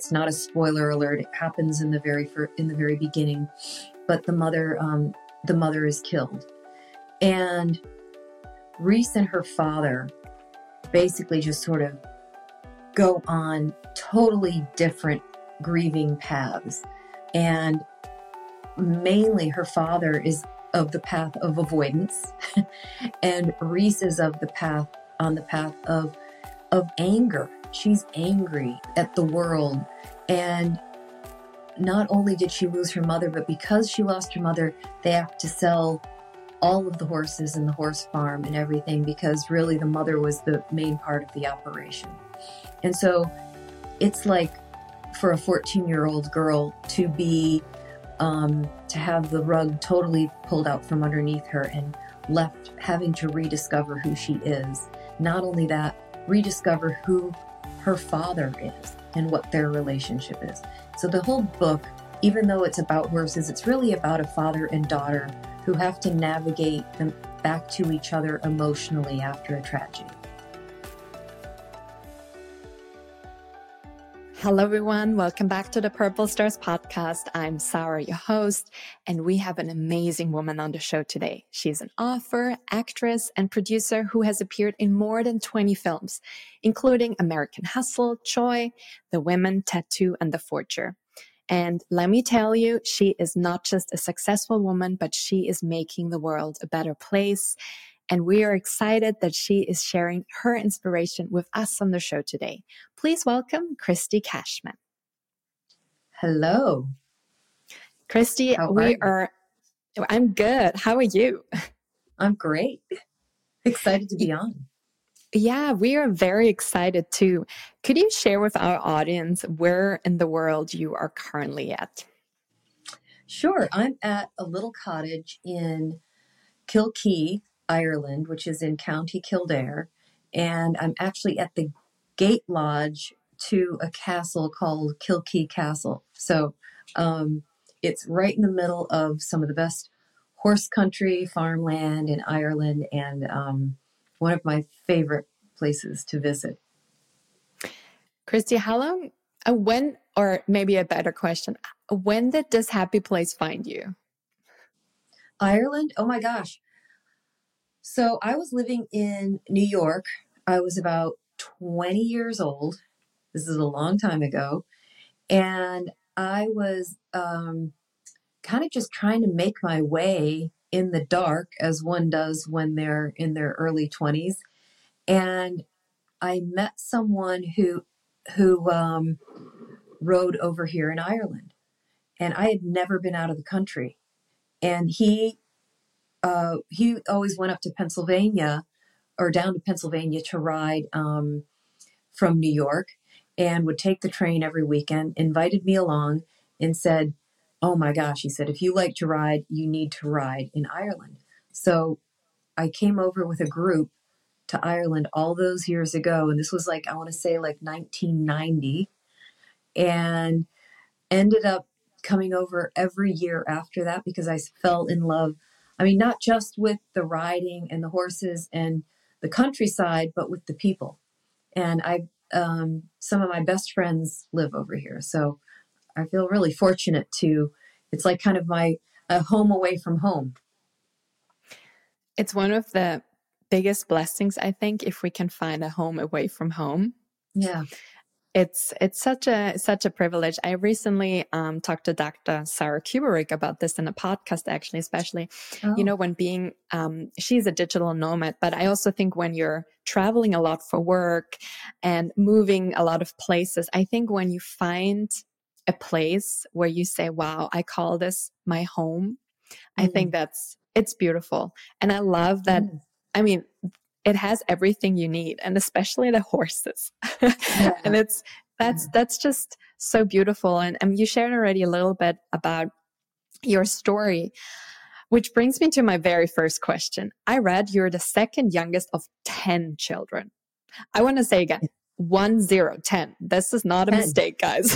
It's not a spoiler alert. It happens in the very beginning, but the mother is killed, and Rhys and her father basically just sort of go on totally different grieving paths. And mainly her father is of the path of avoidance and Rhys is on the path of anger. She's angry at the world. And not only did she lose her mother, but because she lost her mother, they have to sell all of the horses and the horse farm and everything, because really the mother was the main part of the operation. And so it's like for a 14-year-old girl to be, to have the rug totally pulled out from underneath her and left having to rediscover who she is. Not only that, rediscover who her father is and what their relationship is. So the whole book, even though it's about horses, it's really about a father and daughter who have to navigate them back to each other emotionally after a tragedy. Hello, everyone. Welcome back to the Purple Stars podcast. I'm Sarah, your host, and we have an amazing woman on the show today. She's an author, actress, and producer who has appeared in more than 20 films, including American Hustle, Joy, The Women, Tattoo, and The Forger. And let me tell you, she is not just a successful woman, but she is making the world a better place. And we are excited that she is sharing her inspiration with us on the show today. Please welcome Christy Cashman. Hello. Christy, I'm good. How are you? I'm great. Excited to be on. Yeah, we are very excited too. Could you share with our audience where in the world you are currently at? Sure. I'm at a little cottage in Kilkee, Ireland, which is in County Kildare. And I'm actually at the gate lodge to a castle called Kilkee Castle. So it's right in the middle of some of the best horse country, farmland in Ireland, and one of my favorite places to visit. Christy, how long, or maybe a better question, when did this happy place find you? Ireland? Oh my gosh. So I was living in New York. I was about 20 years old. This is a long time ago. And I was kind of just trying to make my way in the dark, as one does when they're in their early 20s. And I met someone who rode over here in Ireland. And I had never been out of the country. And he always went up to Pennsylvania or down to Pennsylvania to ride from New York, and would take the train every weekend, invited me along and said, oh my gosh, he said, if you like to ride, you need to ride in Ireland. So I came over with a group to Ireland all those years ago. And this was like, I want to say like 1990, and ended up coming over every year after that because I fell in love. I mean, not just with the riding and the horses and the countryside, but with the people. And some of my best friends live over here. So I feel really fortunate it's like kind of a home away from home. It's one of the biggest blessings, I think, if we can find a home away from home. Yeah. It's such a privilege. I recently talked to Dr. Sarah Kubrick about this in a podcast, actually, especially, when being, she's a digital nomad, but I also think when you're traveling a lot for work and moving a lot of places, I think when you find a place where you say, wow, I call this my home, I think it's beautiful. And I love that. I mean, it has everything you need, and especially the horses. Yeah. And that's just so beautiful. And you shared already a little bit about your story, which brings me to my very first question. I read you're the second youngest of 10 children. I want to say again, 10. This is not 10. A mistake, guys.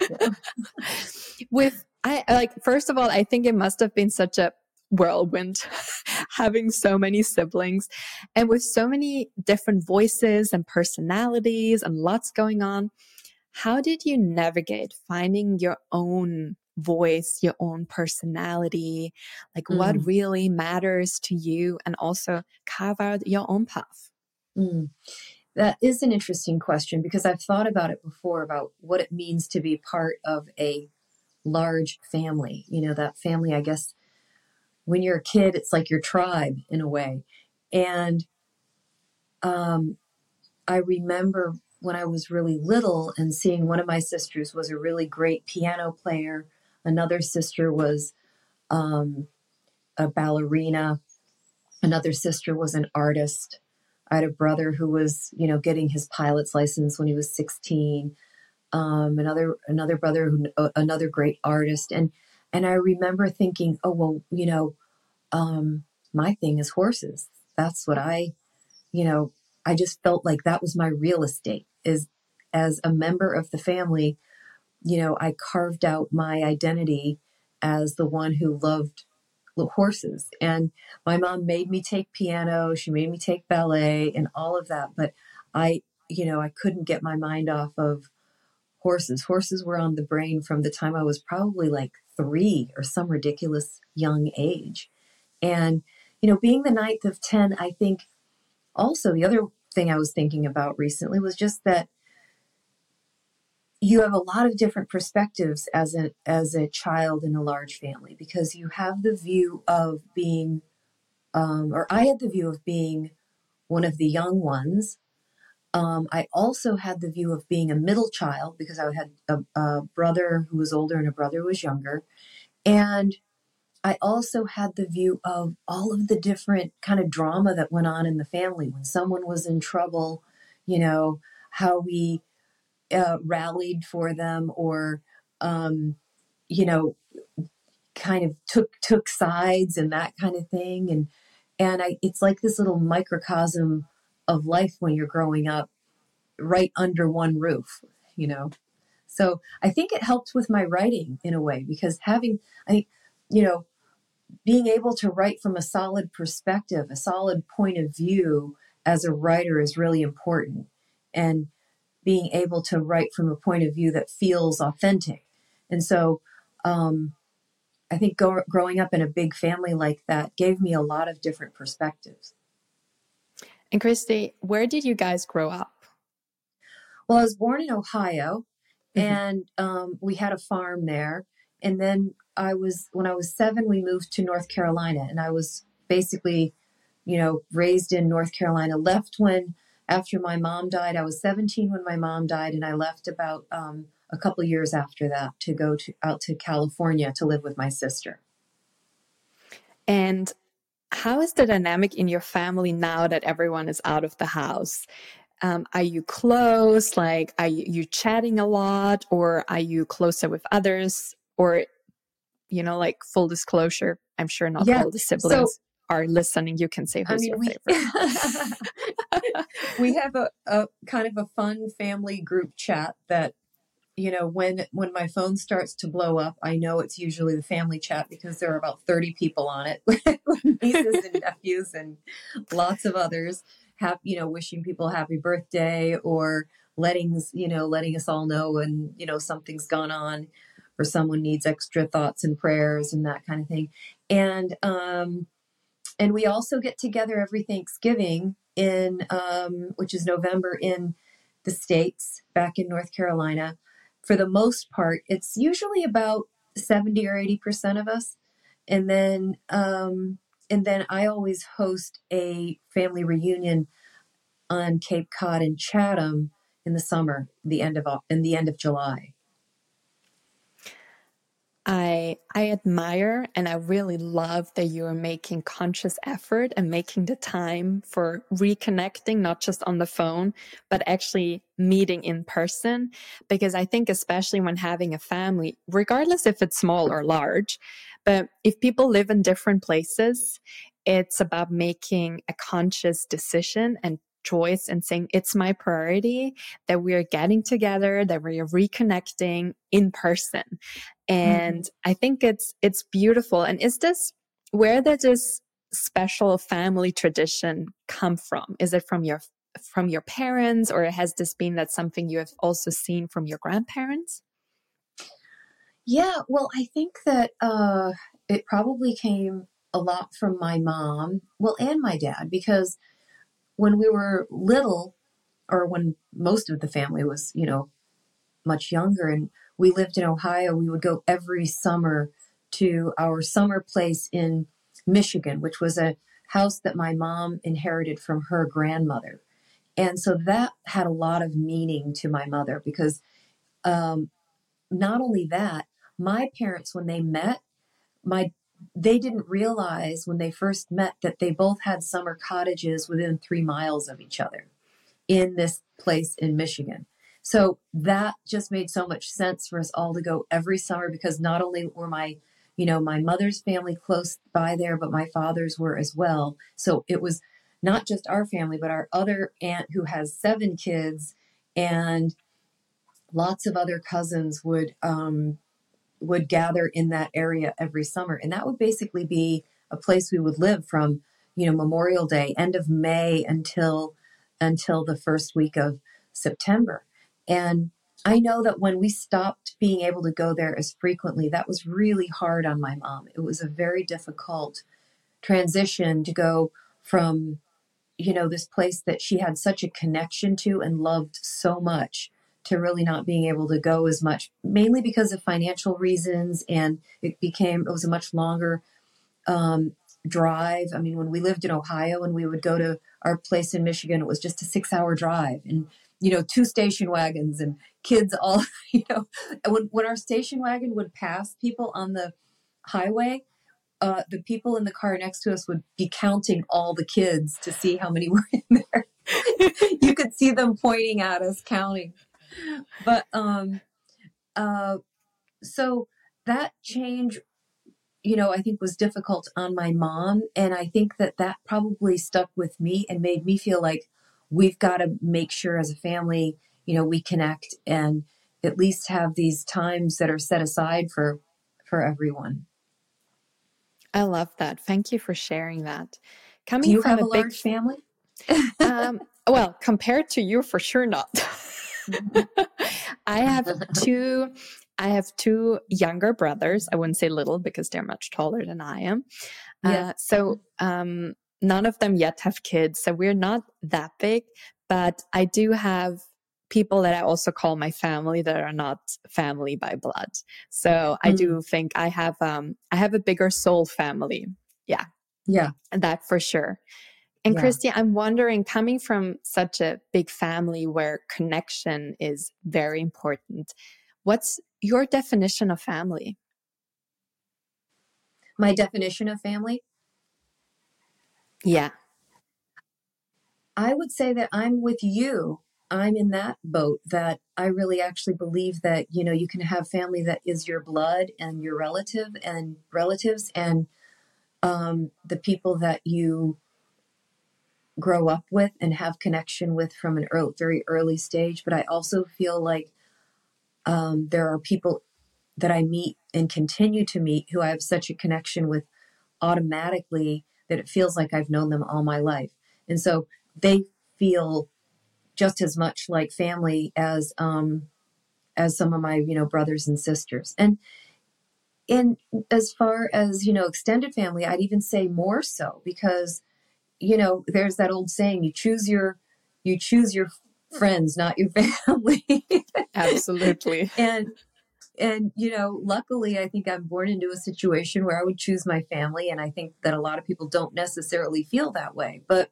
Yeah. First of all, I think it must have been such a whirlwind having so many siblings and with so many different voices and personalities and lots going on. how did you navigate finding your own voice, your own personality, like what Mm, really matters to you, and also carve out your own path? mm. That is an interesting question because I've thought about it before about what it means to be part of a large family. You know, that family, I guess, when you're a kid, it's like your tribe in a way. And um, I remember when I was really little and seeing one of my sisters was a really great piano player. Another sister was um, a ballerina. Another sister was an artist. I had a brother who was, you know, getting his pilot's license when he was 16. Another brother who another great artist, and I remember thinking, oh well, you know, my thing is horses. That's what you know, I just felt like that was my real estate. Is as a member of the family, you know, I carved out my identity as the one who loved horses. And my mom made me take piano, she made me take ballet and all of that. But I, you know, I couldn't get my mind off of horses. Horses were on the brain from the time I was probably like 3 or some ridiculous young age. And, you know, being the ninth of 10, I think also the other thing I was thinking about recently was just that you have a lot of different perspectives as a child in a large family because you have the view of being or I had the view of being one of the young ones. I also had the view of being a middle child because I had a brother who was older and a brother who was younger. And I also had the view of all of the different kind of drama that went on in the family when someone was in trouble, you know, how we rallied for them or, you know, kind of took sides and that kind of thing. And it's like this little microcosm of life when you're growing up right under one roof, you know. So I think it helped with my writing in a way because I think, you know, being able to write from a solid perspective, a solid point of view as a writer is really important. And being able to write from a point of view that feels authentic. And so I think growing up in a big family like that gave me a lot of different perspectives. And Christy, where did you guys grow up? Well, I was born in Ohio, Mm-hmm. and we had a farm there. And then when I was 7, we moved to North Carolina, and I was basically, you know, raised in North Carolina. Left after my mom died. I was 17 when my mom died, and I left about a couple years after that to go out to California to live with my sister. And how is the dynamic in your family now that everyone is out of the house? Are you close? Like, are you chatting a lot, or are you closer with others? Or, you know, like full disclosure, I'm sure not Yeah. all the So, siblings are listening. You can say I who's mean, your we favorite. we have a kind of a fun family group chat that, you know, when my phone starts to blow up, I know it's usually the family chat because there are about 30 people on it, nieces and nephews and lots of others, you know, wishing people happy birthday or letting us all know when, you know, something's gone on or someone needs extra thoughts and prayers and that kind of thing. And we also get together every Thanksgiving in which is November in the States, back in North Carolina. For the most part, it's usually about 70 or 80% of us. And then I always host a family reunion on Cape Cod and Chatham in the summer, in the end of July. I admire and I really love that you are making conscious effort and making the time for reconnecting, not just on the phone, but actually meeting in person. Because I think, especially when having a family, regardless if it's small or large, but if people live in different places, it's about making a conscious decision and choice and saying it's my priority that we are getting together, that we are reconnecting in person. Mm-hmm. And I think it's beautiful. And where did this special family tradition come from? Is it from your from your parents, or has this been that something you have also seen from your grandparents? Yeah, well, I think that it probably came a lot from my mom, well, and my dad, because when we were little, or when most of the family was, much younger, and we lived in Ohio, we would go every summer to our summer place in Michigan, which was a house that my mom inherited from her grandmother. And so that had a lot of meaning to my mother because um, not only that, my parents, when they met, my they didn't realize when they first met that they both had summer cottages within 3 miles of each other in this place in Michigan. So that just made so much sense for us all to go every summer because not only were my mother's family close by there, but my father's were as well. So it was not just our family, but our other aunt who has 7 kids and lots of other cousins would gather in that area every summer. And that would basically be a place we would live from, Memorial Day, end of May until the first week of September. And I know that when we stopped being able to go there as frequently, that was really hard on my mom. It was a very difficult transition to go from, this place that she had such a connection to and loved so much to really not being able to go as much, mainly because of financial reasons. And it was a much longer drive. I mean, when we lived in Ohio and we would go to our place in Michigan, it was just a 6-hour drive and, 2 station wagons and kids all, when our station wagon would pass people on the highway, the people in the car next to us would be counting all the kids to see how many were in there. You could see them pointing at us, counting. But so that change, I think was difficult on my mom. And I think that probably stuck with me and made me feel like we've got to make sure as a family, we connect and at least have these times that are set aside for everyone. I love that. Thank you for sharing that. Do Coming you from have a a big large family? Well, compared to you, for sure not. I have two. I have 2 younger brothers. I wouldn't say little because they're much taller than I am. Yeah. So none of them yet have kids. So we're not that big, but I do have people that I also call my family that are not family by blood. So I do think I have a bigger soul family. Yeah. Yeah. That for sure. And Yeah. Christy, I'm wondering, coming from such a big family where connection is very important, what's your definition of family? My definition of family? Yeah. I would say that I'm with you. I'm in that boat that I really actually believe that, you can have family that is your blood and your relatives and the people that you grow up with and have connection with from an very early stage. But I also feel like there are people that I meet and continue to meet who I have such a connection with automatically that it feels like I've known them all my life. And so they feel just as much like family as some of my brothers and sisters. And as far as extended family, I'd even say more so because there's that old saying, you choose your friends, not your family. Absolutely. And luckily I think I'm born into a situation where I would choose my family, and I think that a lot of people don't necessarily feel that way, but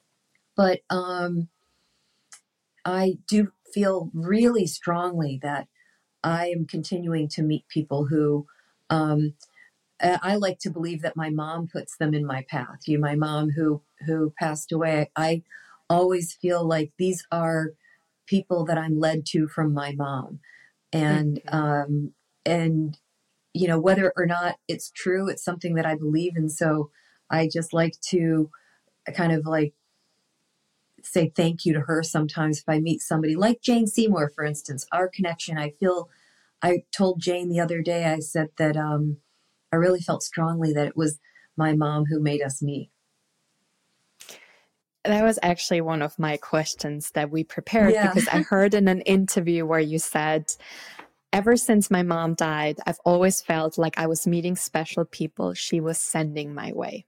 I do feel really strongly that I am continuing to meet people who I like to believe that my mom puts them in my path. My mom who passed away, I always feel like these are people that I'm led to from my mom. And and whether or not it's true, it's something that I believe in. So I just like to kind of like say thank you to her sometimes if I meet somebody like Jane Seymour, for instance. Our connection, I told Jane the other day, I said that I really felt strongly that it was my mom who made us meet. That was actually one of my questions that we prepared Yeah. because I heard in an interview where you said, ever since my mom died, I've always felt like I was meeting special people she was sending my way.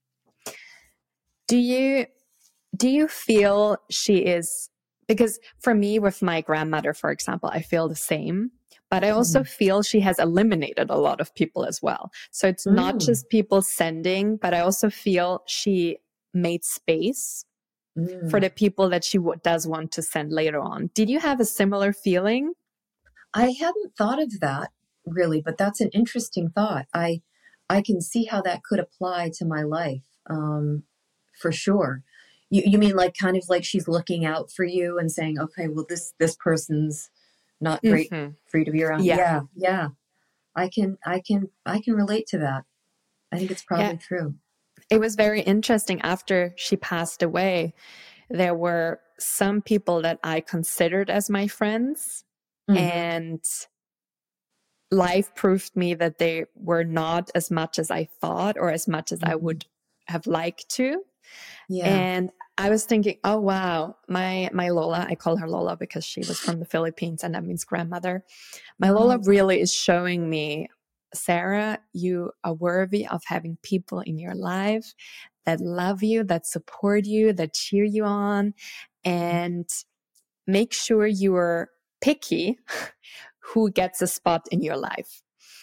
Do you feel she is, because for me with my grandmother, for example, I feel the same, but I also feel she has eliminated a lot of people as well. So it's not just people sending, but I also feel she made space for the people that she does want to send later on. Did you have a similar feeling? I hadn't thought of that really, but that's an interesting thought. I can see how that could apply to my life, for sure. You mean like kind of like she's looking out for you and saying, okay, well this person's not great for you to be around. Yeah. Yeah. I can relate to that. I think it's probably true. It was very interesting. After she passed away, there were some people that I considered as my friends, and life proved me that they were not as much as I thought or as much as I would have liked to. Yeah. And I was thinking, oh wow, my Lola, I call her Lola because she was from the Philippines and that means grandmother. My Lola really is showing me, Sarah, you are worthy of having people in your life that love you, that support you, that cheer you on, and make sure you're picky who gets a spot in your life.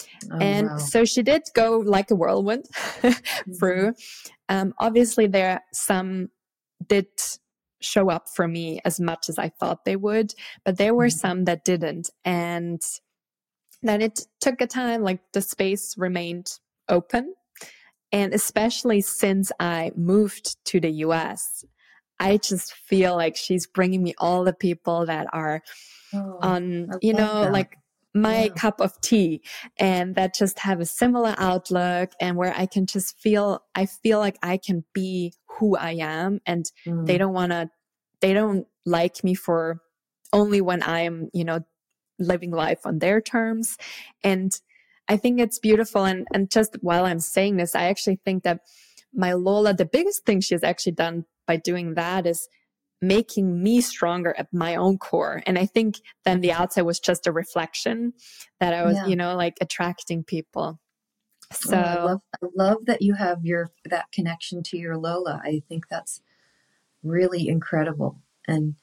So she did go like a whirlwind through. Obviously, there some did show up for me as much as I thought they would, but there were some that didn't. And then it took a time, like the space remained open. And especially since I moved to the US, I just feel like she's bringing me all the people that are on, like my cup of tea, and that just have a similar outlook, and where I can just I feel like I can be who I am, and they don't like me for only when I'm, living life on their terms. And I think it's beautiful. And just while I'm saying this, I actually think that my Lola, the biggest thing she's actually done by doing that is making me stronger at my own core. And I think then the outside was just a reflection that I was, like attracting people. So I love that you have that connection to your Lola. I think that's really incredible. And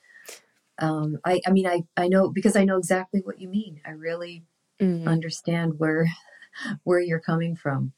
I mean, I know, because I know exactly what you mean. I really understand where you're coming from.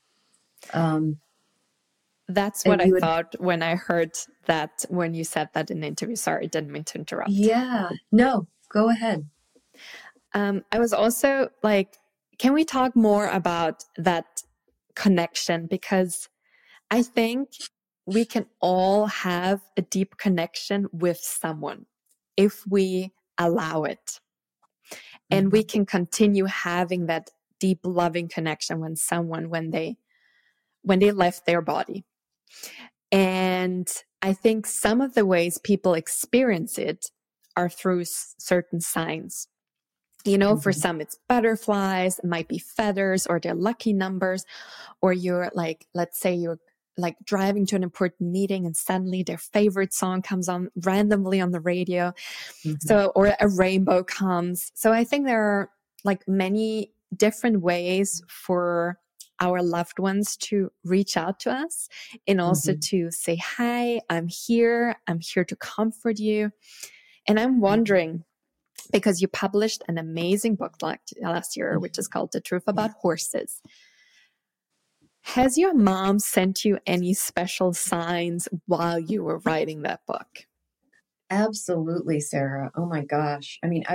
That's what I thought when I heard that, when you said that in the interview. Sorry, didn't mean to interrupt. Yeah, no, go ahead. I was also like, can we talk more about that connection? Because I think we can all have a deep connection with someone if we allow it. And we can continue having that deep loving connection when they left their body. And I think some of the ways people experience it are through certain signs. For some it's butterflies, it might be feathers, or their lucky numbers, or you're like, let's say you're like driving to an important meeting and suddenly their favorite song comes on randomly on the radio. Or a rainbow comes. So I think there are like many different ways for our loved ones to reach out to us, and also to say, hi, I'm here to comfort you. And I'm wondering, because you published an amazing book last year, which is called The Truth About Horses. Has your mom sent you any special signs while you were writing that book? Absolutely, Sarah. Oh my gosh. I mean,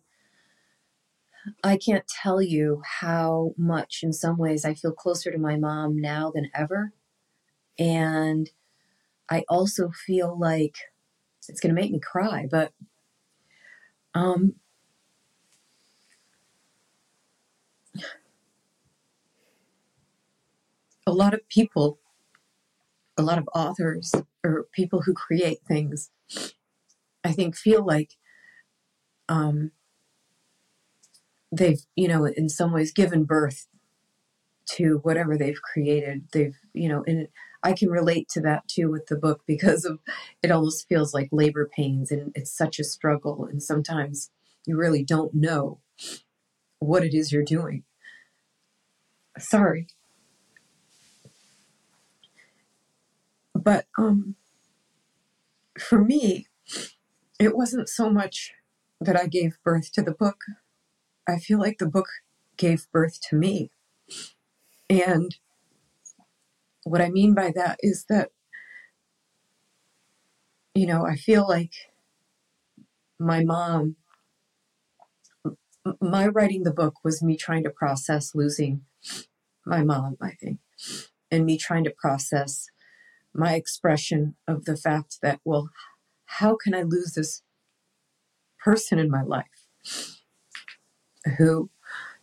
I can't tell you how much, in some ways, I feel closer to my mom now than ever. And I also feel like, it's going to make me cry, but a lot of people, a lot of authors or people who create things, I think feel like they've, in some ways given birth to whatever they've created. And I can relate to that too with the book because of it almost feels like labor pains and it's such a struggle. And sometimes you really don't know what it is you're doing. Sorry. But for me, it wasn't so much that I gave birth to the book. I feel like the book gave birth to me. And what I mean by that is that, you know, I feel like my mom, my writing the book was me trying to process losing my mom, I think, and me trying to process my expression of the fact that, well, how can I lose this person in my life who,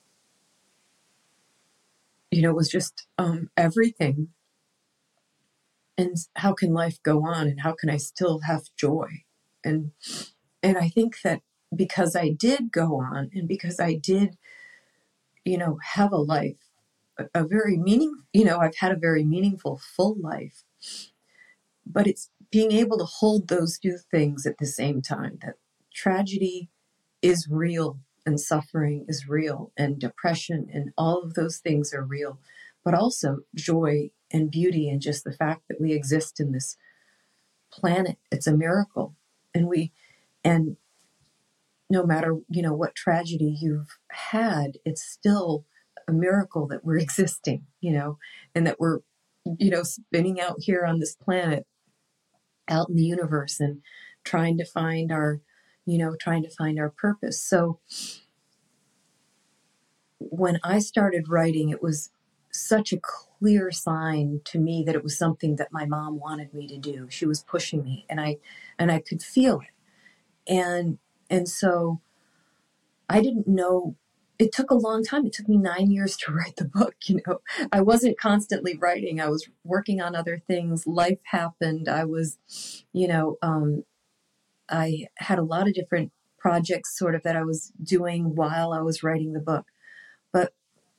you know, was just everything? And how can life go on? And how can I still have joy? And I think that because I did go on and because I did, you know, have a life, a very you know, I've had a very meaningful, full life. But it's being able to hold those two things at the same time, that tragedy is real and suffering is real and depression and all of those things are real, but also joy and beauty and just the fact that we exist in this planet. It's a miracle. And no matter, you know, what tragedy you've had, it's still a miracle that we're existing, you know, and that we're, you know, spinning out here on this planet, out in the universe and trying to find our, you know, trying to find our purpose. So when I started writing, it was such a clear sign to me that it was something that my mom wanted me to do. She was pushing me and I could feel it. And so I didn't know, it took a long time. It took me 9 years to write the book. You know, I wasn't constantly writing. I was working on other things. Life happened. I was, you know, I had a lot of different projects sort of that I was doing while I was writing the book. But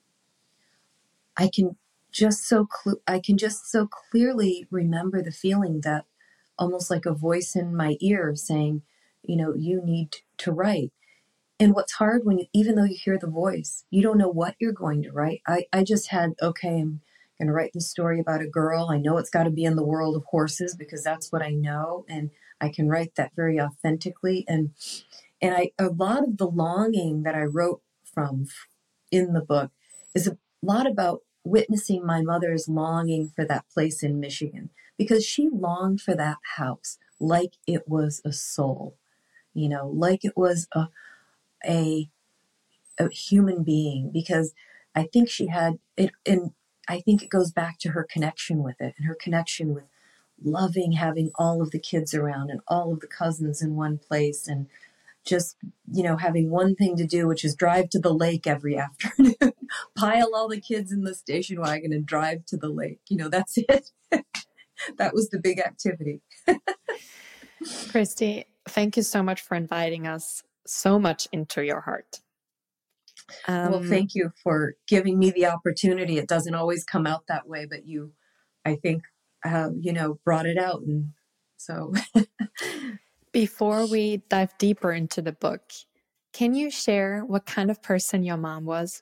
I can just so clearly remember the feeling that almost like a voice in my ear saying, you know, you need to write. And what's hard when you, even though you hear the voice, you don't know what you're going to write. I just had, okay, I'm going to write this story about a girl. I know it's got to be in the world of horses because that's what I know. And I can write that very authentically. And a lot of the longing that I wrote from in the book is a lot about witnessing my mother's longing for that place in Michigan, because she longed for that house like it was a soul, you know, like it was a human being, because I think she had it, and I think it goes back to her connection with it and her connection with loving having all of the kids around and all of the cousins in one place and just, you know, having one thing to do, which is drive to the lake every afternoon, pile all the kids in the station wagon and drive to the lake. You know, that's it. That was the big activity. Christy, thank you so much for inviting us so much into your heart. Well, thank you for giving me the opportunity. It doesn't always come out that way, but you, I think, you know, brought it out. And so before we dive deeper into the book, can you share what kind of person your mom was?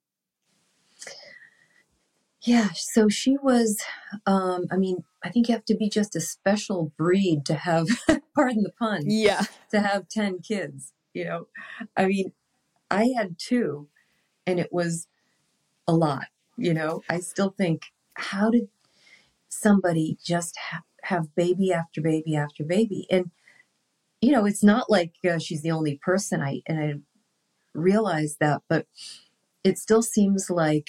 Yeah, so she was, I mean, I think you have to be just a special breed to have, pardon the pun, to have 10 kids, you know. I mean, I had 2 and it was a lot, you know. I still think, how did somebody just have baby after baby after baby? And, you know, it's not like she's the only person. I realized that, but it still seems like,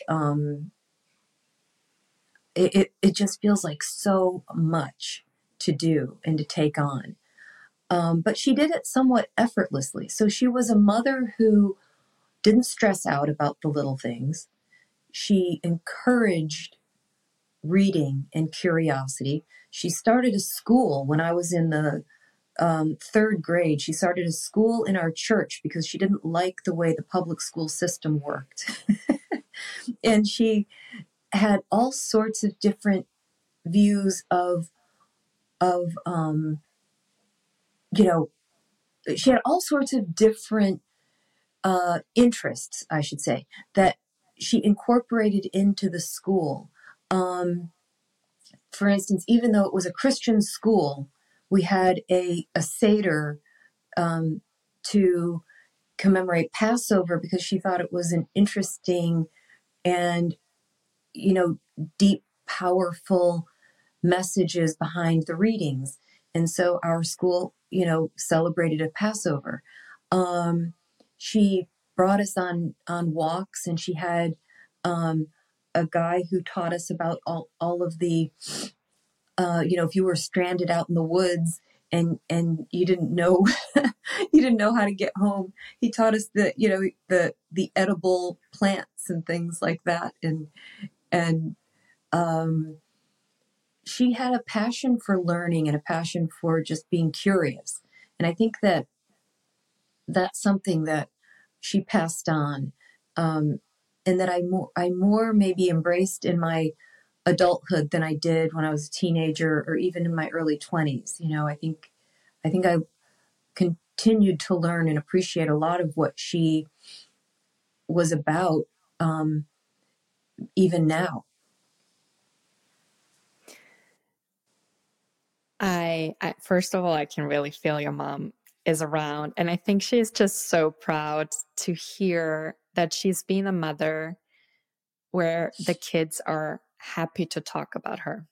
it just feels like so much to do and to take on. But she did it somewhat effortlessly. So she was a mother who didn't stress out about the little things. She encouraged reading and curiosity. She started a school when I was in the 3rd grade. She started a school in our church because she didn't like the way the public school system worked. And she had all sorts of different views of you know, she had all sorts of different interests, I should say, that she incorporated into the school. For instance, even though it was a Christian school, we had a Seder to commemorate Passover because she thought it was an interesting and, deep, powerful messages behind the readings. And so our school, celebrated a Passover. She brought us on walks, and she had a guy who taught us about all of the, if you were stranded out in the woods and you didn't know you didn't know how to get home, he taught us the edible plants and things like that. And she had a passion for learning and a passion for just being curious. And I think that that's something that she passed on, and that I more maybe embraced in my adulthood than I did when I was a teenager or even in my early 20s. I think I continued to learn and appreciate a lot of what she was about, even now. I first of all, I can really feel your mom is around, and I think she's just so proud to hear that she's been a mother where the kids are happy to talk about her.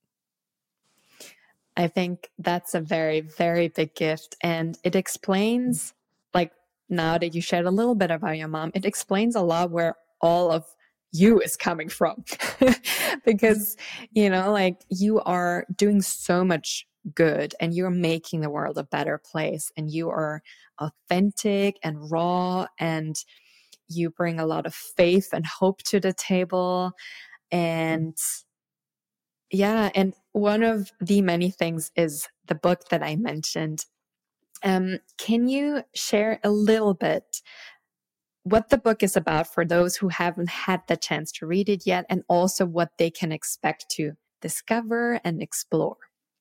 I think that's a very, very big gift, and it explains, like, now that you shared a little bit about your mom, it explains a lot where all of you is coming from. Because, like, you are doing so much good and you're making the world a better place, and you are authentic and raw, and you bring a lot of faith and hope to the table. And yeah, and one of the many things is the book that I mentioned. Can you share a little bit what the book is about for those who haven't had the chance to read it yet, and also what they can expect to discover and explore?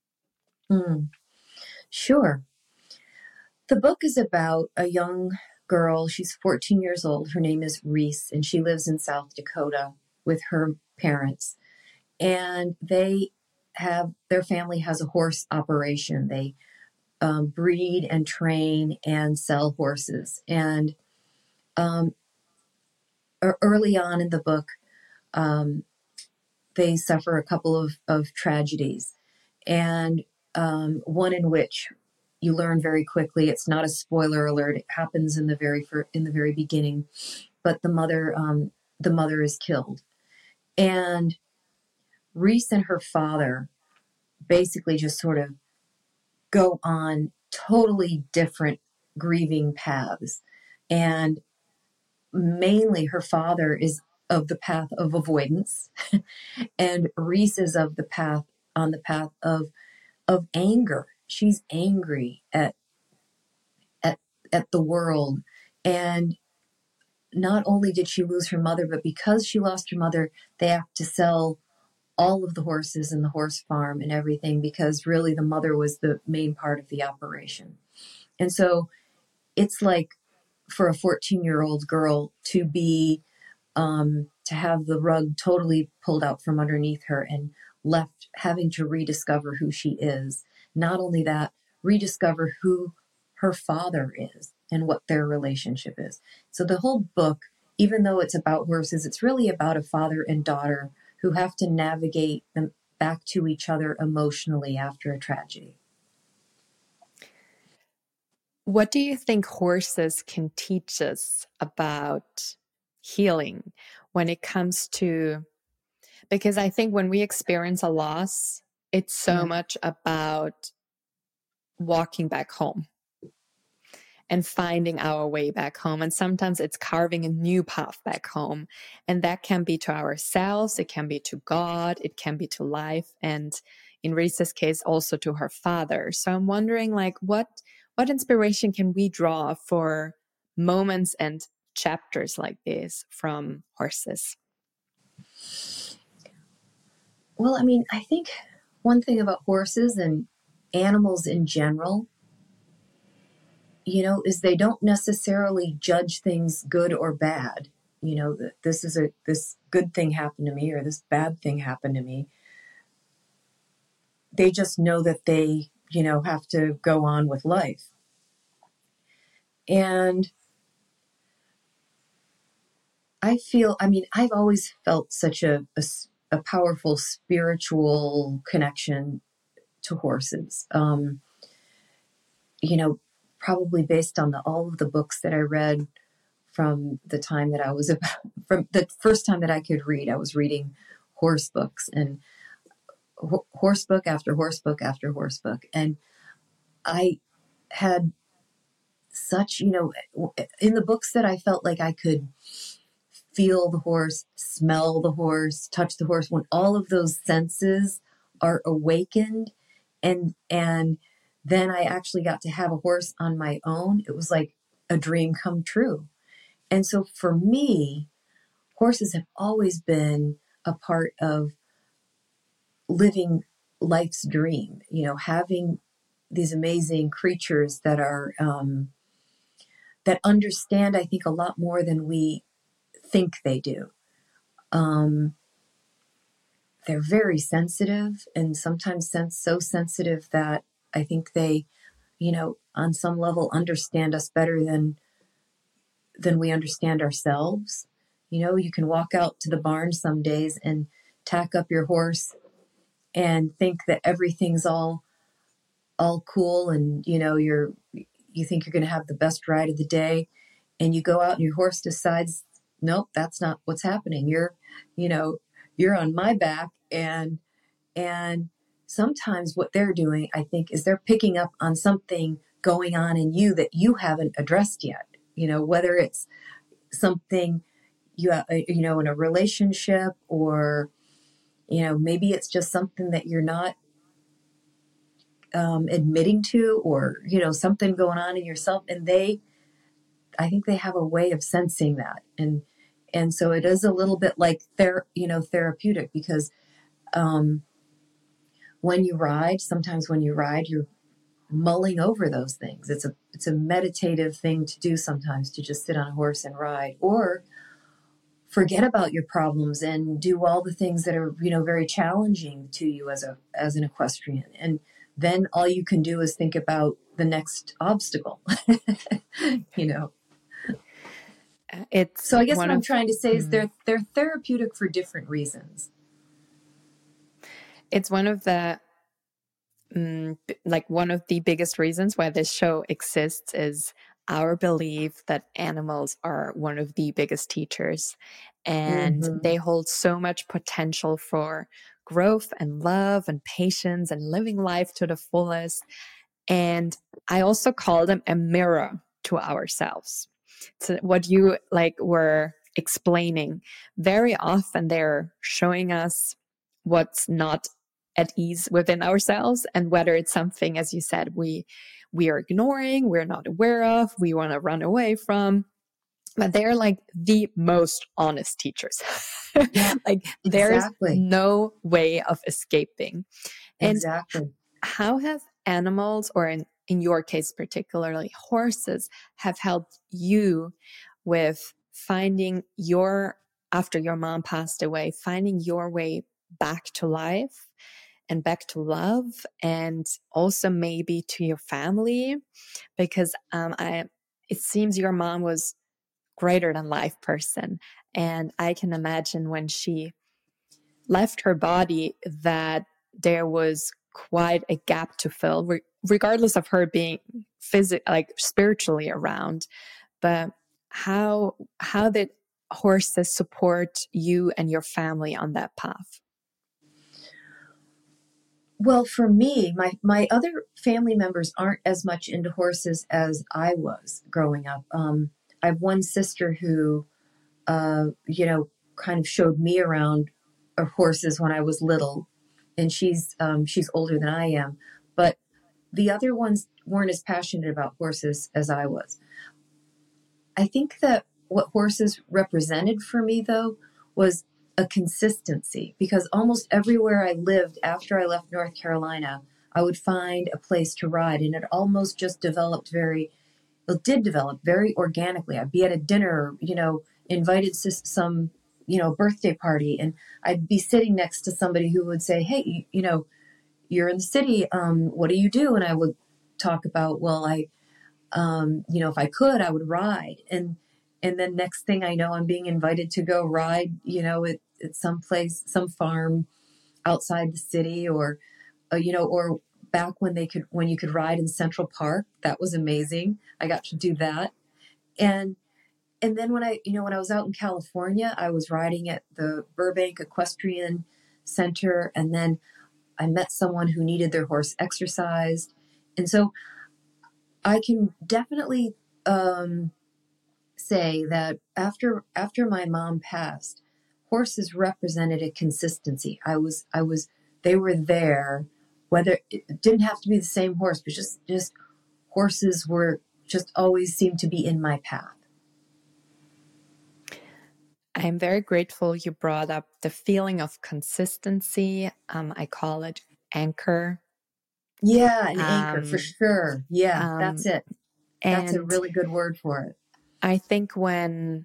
Sure. The book is about a young girl. She's 14 years old. Her name is Reese, and she lives in South Dakota with her parents. And their family has a horse operation. They breed and train and sell horses. And early on in the book, they suffer a couple of tragedies, and one in which you learn very quickly. It's not a spoiler alert. It happens in the very beginning, but the mother is killed, and Reese and her father basically just sort of go on totally different grieving paths. And mainly her father is of the path of avoidance and Reese is on the path of anger. She's angry at the world. And not only did she lose her mother, but because she lost her mother, they have to sell all of the horses and the horse farm and everything, because really the mother was the main part of the operation. And so it's like for a 14-year-old girl to be to have the rug totally pulled out from underneath her and left having to rediscover who she is. Not only that, rediscover who her father is and what their relationship is. So the whole book, even though it's about horses, it's really about a father and daughter who have to navigate them back to each other emotionally after a tragedy. What do you think horses can teach us about healing when it comes to, because I think when we experience a loss, it's so much about walking back home and finding our way back home. And sometimes it's carving a new path back home. And that can be to ourselves, it can be to God, it can be to life. And in Reese's case, also to her father. So I'm wondering, like, what inspiration can we draw for moments and chapters like this from horses? Well, I mean, I think one thing about horses and animals in general, is they don't necessarily judge things good or bad. That this good thing happened to me or this bad thing happened to me. They just know that they, have to go on with life. And I've always felt such a powerful spiritual connection to horses. Probably based on all of the books that I read from the time that from the first time that I could read. I was reading horse books and horse book after horse book after horse book. And I had such, in the books that I felt like I could feel the horse, smell the horse, touch the horse, when all of those senses are awakened, and then I actually got to have a horse on my own. It was like a dream come true. And so for me, horses have always been a part of living life's dream, having these amazing creatures that are, that understand, I think, a lot more than we think they do. They're very sensitive, and sometimes so sensitive that I think they, on some level understand us better than we understand ourselves. You can walk out to the barn some days and tack up your horse and think that everything's all cool, and you think you're going to have the best ride of the day, and you go out and your horse decides, nope, that's not what's happening. You're on my back, and sometimes what they're doing, I think, is they're picking up on something going on in you that you haven't addressed yet. Whether it's something in a relationship, or maybe it's just something that you're not admitting to, or something going on in yourself, and I think they have a way of sensing that, and so it is a little bit like therapeutic, because sometimes when you ride, you're mulling over those things. It's a meditative thing to do sometimes, to just sit on a horse and ride, or forget about your problems and do all the things that are very challenging to you as an equestrian, and then all you can do is think about the next obstacle. So I guess what I'm trying to say is they're therapeutic for different reasons. It's one of the one of the biggest reasons why this show exists is our belief that animals are one of the biggest teachers, and they hold so much potential for growth and love and patience and living life to the fullest. And I also call them a mirror to ourselves. So what you were explaining, very often they're showing us what's not at ease within ourselves, and whether it's something, as you said, we are ignoring, we're not aware of, we want to run away from. But they're like the most honest teachers. Yeah, there's no way of escaping. And exactly. How have animals, or in your case particularly horses, have helped you with finding after your mom passed away, finding your way back to life and back to love, and also maybe to your family? Because it seems your mom was greater than life person, and I can imagine when she left her body that there was quite a gap to fill, regardless of her being spiritually around. But how did horses support you and your family on that path? Well, for me, my other family members aren't as much into horses as I was growing up. I have one sister who, kind of showed me around horses when I was little, and she's older than I am. But the other ones weren't as passionate about horses as I was. I think that what horses represented for me, though, was a consistency, because almost everywhere I lived after I left North Carolina, I would find a place to ride, and it almost just it did develop very organically. I'd be at a dinner, invited to some, birthday party, and I'd be sitting next to somebody who would say, "Hey, you're in the city. What do you do?" And I would talk about, well, if I could, I would ride. And then next thing I know, I'm being invited to go ride, at some place, some farm outside the city, or back when you could ride in Central Park. That was amazing. I got to do that. And then when I was out in California, I was riding at the Burbank Equestrian Center, and then I met someone who needed their horse exercised. And so I can definitely say that after my mom passed, horses represented a consistency. They were there, whether it didn't have to be the same horse, but just horses were just always seemed to be in my path. I'm very grateful you brought up the feeling of consistency. I call it anchor. Yeah, an anchor for sure. Yeah, that's it. That's a really good word for it. I think when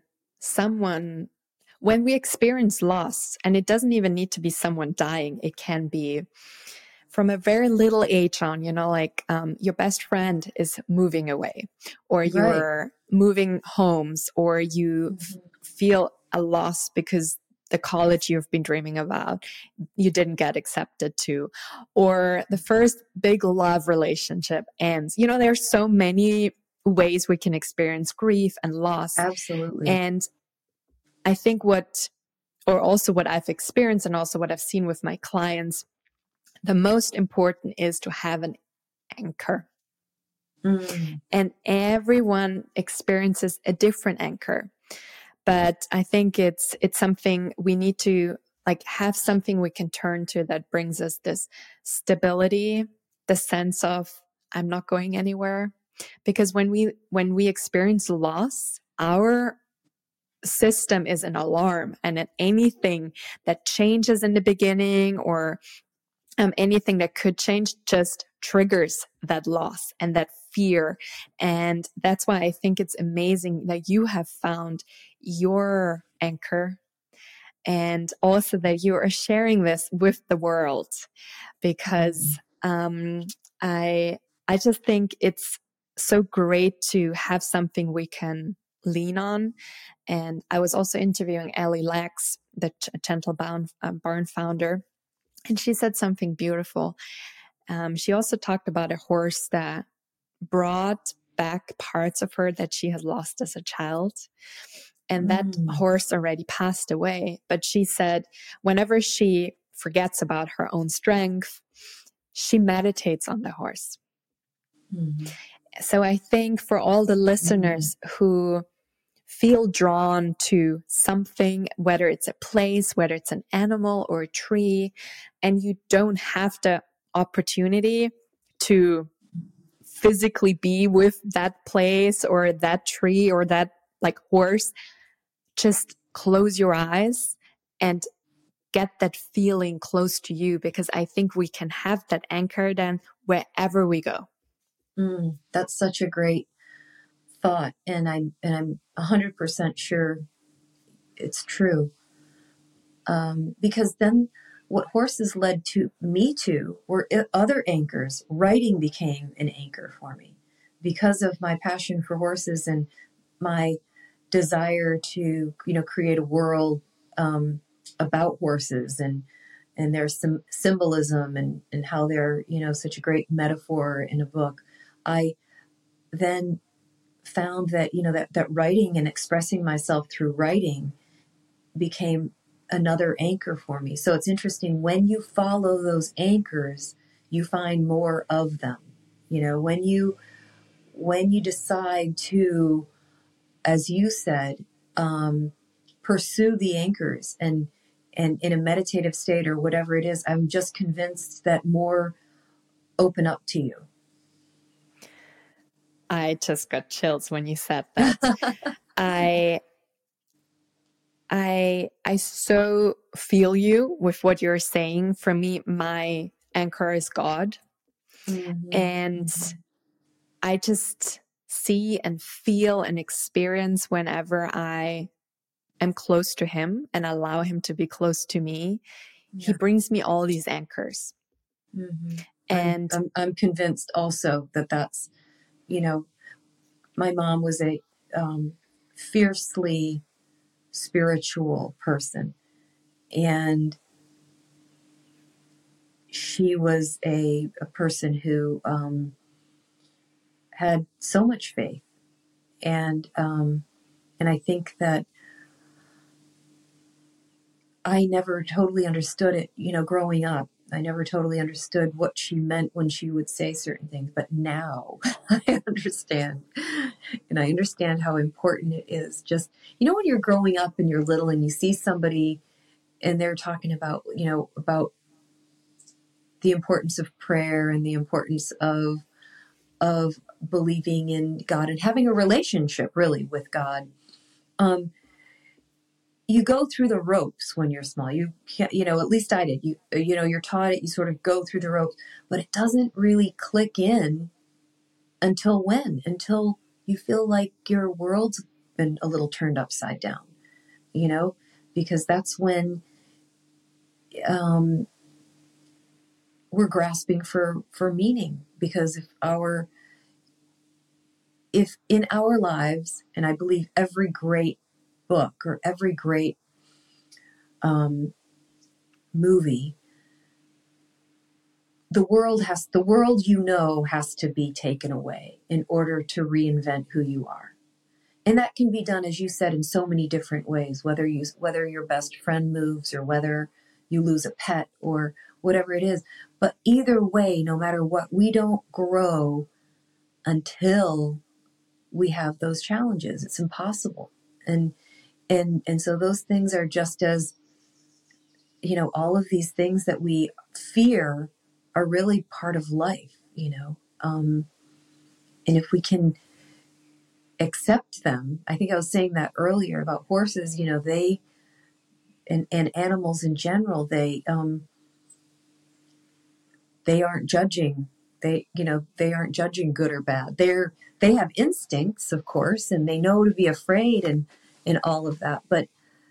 we experience loss, and it doesn't even need to be someone dying, it can be from a very little age on, your best friend is moving away, or you're moving homes, or you feel a loss because the college you've been dreaming about, you didn't get accepted to, or the first big love relationship ends. There's so many ways we can experience grief and loss. Absolutely. And I think what I've experienced, and also what I've seen with my clients, the most important is to have an anchor. And everyone experiences a different anchor. But I think it's something we need to have something we can turn to that brings us this stability, the sense of I'm not going anywhere. Because when we experience loss, our system is an alarm, and anything that changes in the beginning, or anything that could change, just triggers that loss and that fear. And that's why I think it's amazing that you have found your anchor, and also that you are sharing this with the world, because I just think it's so great to have something we can lean on. And I was also interviewing Ellie Lax, the Gentle Barn founder, and she said something beautiful. She also talked about a horse that brought back parts of her that she had lost as a child. And that horse already passed away. But she said whenever she forgets about her own strength, she meditates on the horse. So I think for all the listeners who feel drawn to something, whether it's a place, whether it's an animal or a tree, and you don't have the opportunity to physically be with that place or that tree or that horse, just close your eyes and get that feeling close to you, because I think we can have that anchor then wherever we go. That's such a great thought, and I'm 100% sure it's true. Because then what horses led to me to were other anchors. Writing became an anchor for me because of my passion for horses and my desire to, create a world about horses, and there's some symbolism and how they're, such a great metaphor in a book. I then found that, that writing and expressing myself through writing became another anchor for me. So it's interesting, when you follow those anchors, you find more of them. When you decide to, as you said, pursue the anchors and in a meditative state or whatever it is, I'm just convinced that more open up to you. I just got chills when you said that. I so feel you with what you're saying. For me, my anchor is God. Mm-hmm. And Mm-hmm. I just see and feel and experience whenever I am close to him and allow him to be close to me, he Yeah. brings me all these anchors. Mm-hmm. And I'm convinced also that that's, you know, my mom was a fiercely spiritual person, and she was a person who had so much faith, and I think that I never totally understood it, growing up. I never totally understood what she meant when she would say certain things, but now I understand. And I understand how important it is. Just, when you're growing up and you're little and you see somebody and they're talking about, about the importance of prayer and the importance of believing in God and having a relationship really with God. You go through the ropes when you're small. You can't, at least I did. You're taught it, you sort of go through the ropes, but it doesn't really click in until when? Until you feel like your world's been a little turned upside down, because that's when we're grasping for meaning. Because if in our lives, and I believe every great book or every great movie, the world has to be taken away in order to reinvent who you are. And that can be done, as you said, in so many different ways, whether your best friend moves or whether you lose a pet or whatever it is. But either way, no matter what, we don't grow until we have those challenges. It's impossible. And so those things are just as, all of these things that we fear are really part of life, and if we can accept them. I think I was saying that earlier about horses, they, and animals in general, they aren't judging. They aren't judging good or bad. They have instincts, of course, and they know to be afraid and all of that. But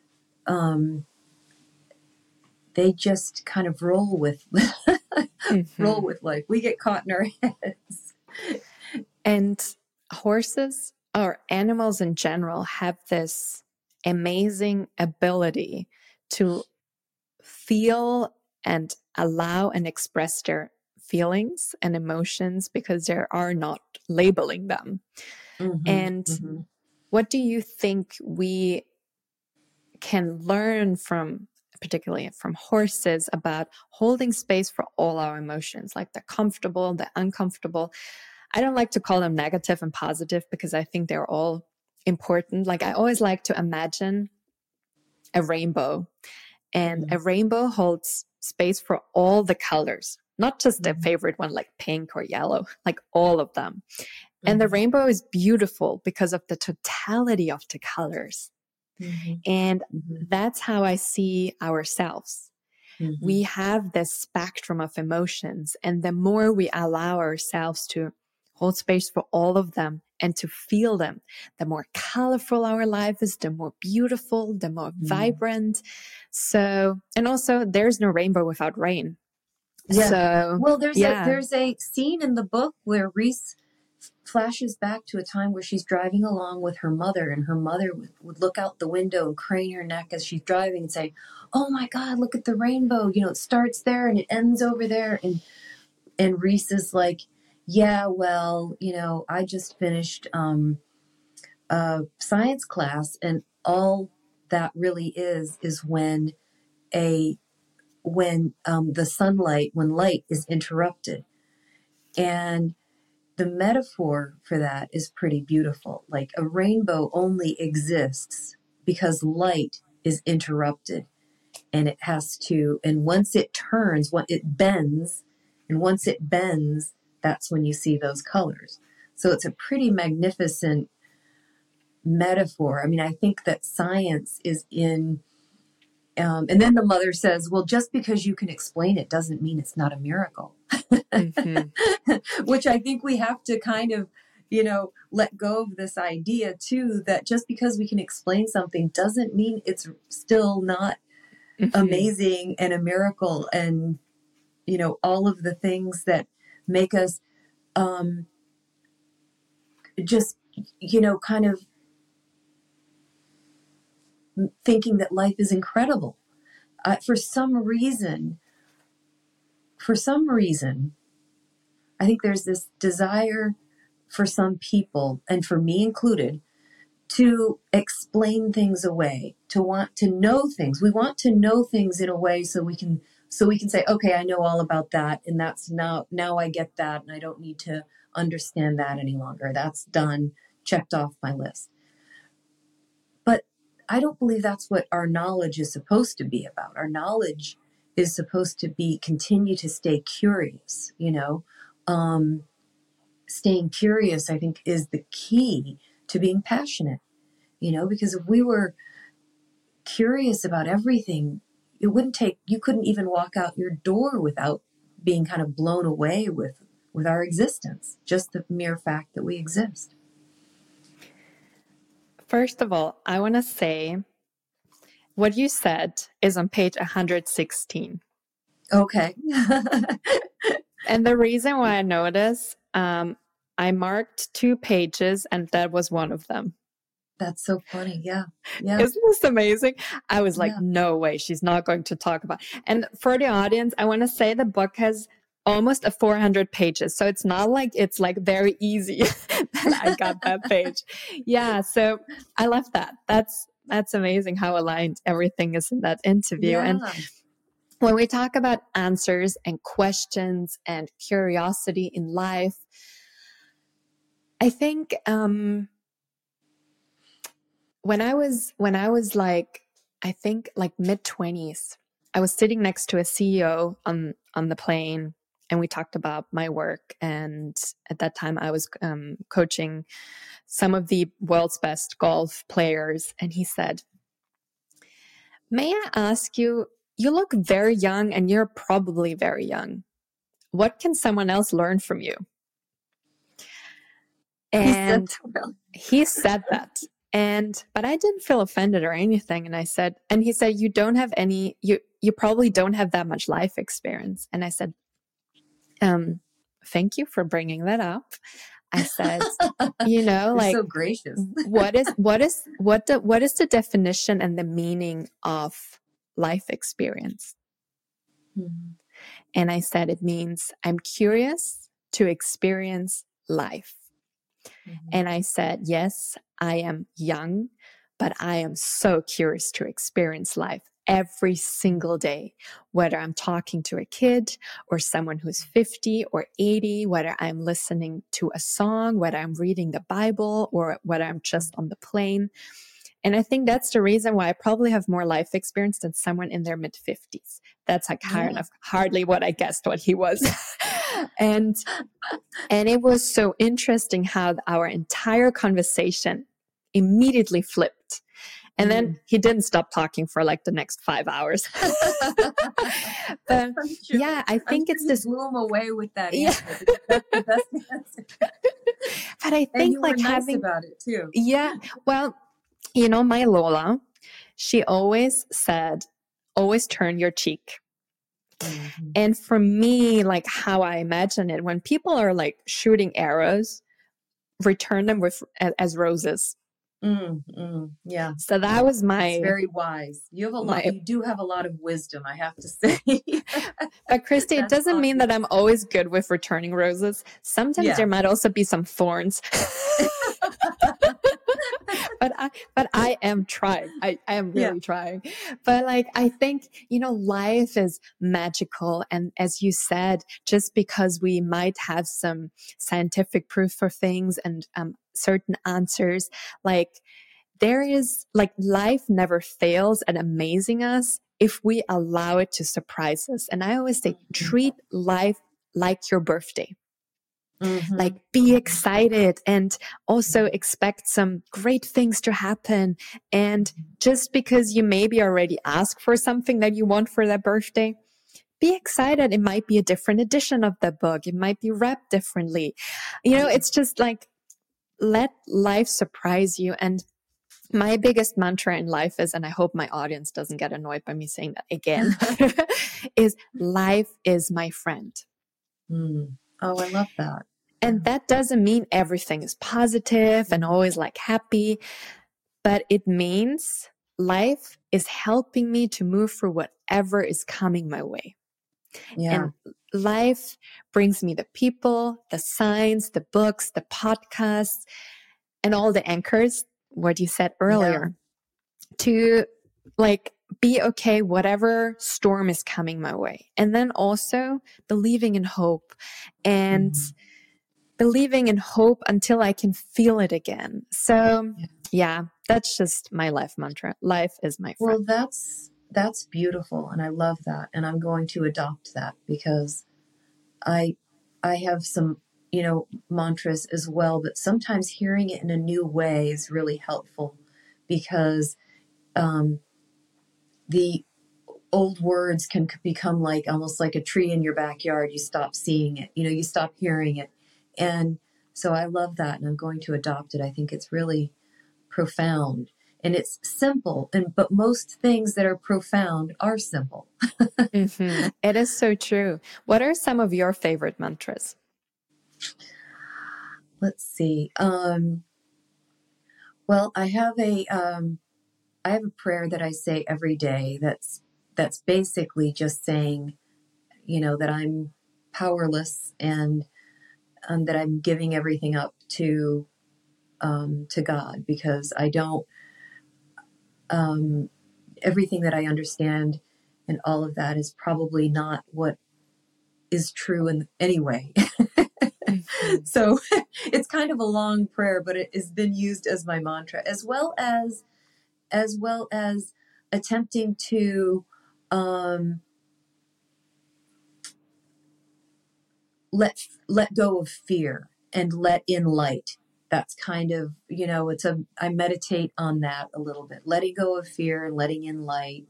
they just kind of roll with roll with life. We get caught in our heads. And horses or animals in general have this amazing ability to feel and allow and express their feelings and emotions because they are not labeling them. Mm-hmm, and mm-hmm. What do you think we can learn from, particularly from horses, about holding space for all our emotions, like the comfortable, the uncomfortable? I don't like to call them negative and positive because I think they're all important. Like I always like to imagine a rainbow, and Mm-hmm. a rainbow holds space for all the colors, not just their Mm-hmm. favorite one like pink or yellow, like all of them. Mm-hmm. And the rainbow is beautiful because of the totality of the colors. Mm-hmm. And Mm-hmm. that's how I see ourselves. Mm-hmm. We have this spectrum of emotions, and the more we allow ourselves to hold space for all of them and to feel them, the more colorful our life is, the more beautiful, the more vibrant. So, and also there's no rainbow without rain. Yeah. So, Well, yeah. there's a scene in the book where Reese flashes back to a time where she's driving along with her mother, and her mother would look out the window and crane her neck as she's driving and say, "Oh my God, look at the rainbow! It starts there and it ends over there." And Reese is like, "Yeah, well, I just finished a science class, and all that really is the sunlight, when light is interrupted." And the metaphor for that is pretty beautiful. Like a rainbow only exists because light is interrupted, and once it turns, when it bends, and once it bends, that's when you see those colors. So it's a pretty magnificent metaphor. I mean, I think that science is in, and then the mother says, well, just because you can explain it doesn't mean it's not a miracle. Which I think we have to kind of, let go of this idea too, that just because we can explain something doesn't mean it's still not amazing and a miracle. And, all of the things that make us just, kind of thinking that life is incredible. For some reason, I think there's this desire for some people, and for me included, to explain things away, to want to know things. We want to know things in a way so we can say, okay, I know all about that, and that's now I get that, and I don't need to understand that any longer. That's done, checked off my list. But I don't believe that's what our knowledge is supposed to be about. Our knowledge is supposed to be continue to stay curious, staying curious, I think, is the key to being passionate, because if we were curious about everything, you couldn't even walk out your door without being kind of blown away with our existence, just the mere fact that we exist. First of all, I want to say what you said is on page 116. Okay. And the reason why I know this, I marked 2 pages and that was one of them. That's so funny. Yeah. Yeah. Isn't this amazing? I was like, no way, she's not going to talk about. And for the audience, I want to say the book has almost 400 pages. So it's not like it's like very easy that I got that page. Yeah. So I love that. That's amazing how aligned everything is in that interview. Yeah. And when we talk about answers and questions and curiosity in life, I think, when I was like, I think like mid-20s, I was sitting next to a CEO on the plane, and we talked about my work. And at that time I was coaching some of the world's best golf players. And he said, may I ask you, you look very young and you're probably very young. What can someone else learn from you? And he said that. But I didn't feel offended or anything. And he said, you don't have you probably don't have that much life experience. And I said, thank you for bringing that up. I said, like, so gracious. what is the definition and the meaning of life experience? Mm-hmm. And I said, it means I'm curious to experience life. Mm-hmm. And I said, yes, I am young, but I am so curious to experience life every single day, whether I'm talking to a kid or someone who's 50 or 80, whether I'm listening to a song, whether I'm reading the Bible, or whether I'm just on the plane. And I think that's the reason why I probably have more life experience than someone in their mid-50s. That's like kind of hardly what I guessed what he was. And it was so interesting how our entire conversation immediately flipped. And then he didn't stop talking for like the next 5 hours. But yeah, I think it's this. Blew him away with that answer. That's the best answer. But I think and you like were nice having about it too. Yeah. Well, my Lola, she always said, always turn your cheek. Mm-hmm. And for me, like how I imagine it, when people are like shooting arrows, return them as roses. Yeah. So that was It's very wise. You do have a lot of wisdom, I have to say. But Christy, it doesn't mean that I'm always good with returning roses. Sometimes there might also be some thorns. But I am trying. I am really trying. But like, I think, life is magical. And as you said, just because we might have some scientific proof for things and certain answers, like there is like life never fails at amazing us if we allow it to surprise us. And I always say, treat life like your birthday. Mm-hmm. Like, be excited and also expect some great things to happen. And just because you maybe already asked for something that you want for that birthday, be excited. It might be a different edition of the book. It might be wrapped differently. It's just like, let life surprise you. And my biggest mantra in life is, and I hope my audience doesn't get annoyed by me saying that again, is life is my friend. Oh, I love that. And that doesn't mean everything is positive and always like happy, but it means life is helping me to move through whatever is coming my way. Yeah. And life brings me the people, the signs, the books, the podcasts, and all the anchors, what you said earlier, to like be okay, whatever storm is coming my way. And then also believing in hope and believing in hope until I can feel it again. So yeah, that's just my life mantra. Life is my friend. Well, that's beautiful. And I love that. And I'm going to adopt that because I have some, mantras as well, but sometimes hearing it in a new way is really helpful because the old words can become like almost like a tree in your backyard. You stop seeing it, you stop hearing it. And so I love that. And I'm going to adopt it. I think it's really profound and it's simple. But most things that are profound are simple. It is so true. What are some of your favorite mantras? Let's see. Well, I have a prayer that I say every day. That's basically just saying, that I'm powerless and that I'm giving everything up to God because I don't. Everything that I understand and all of that is probably not what is true in any way. So it's kind of a long prayer, but it has been used as my mantra, as well as attempting to let go of fear and let in light. That's kind of, I meditate on that a little bit, letting go of fear and letting in light.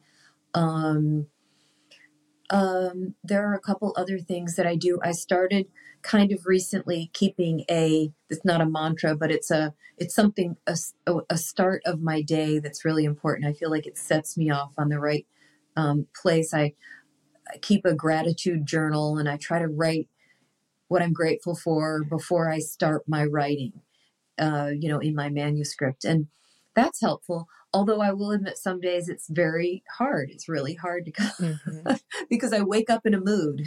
There are a couple other things that I do. I started kind of recently keeping it's not a mantra, but it's something, a start of my day that's really important. I feel like it sets me off on the right place. I keep a gratitude journal and I try to write what I'm grateful for before I start my writing, in my manuscript. And that's helpful. Although I will admit some days it's very hard. It's really hard to because I wake up in a mood.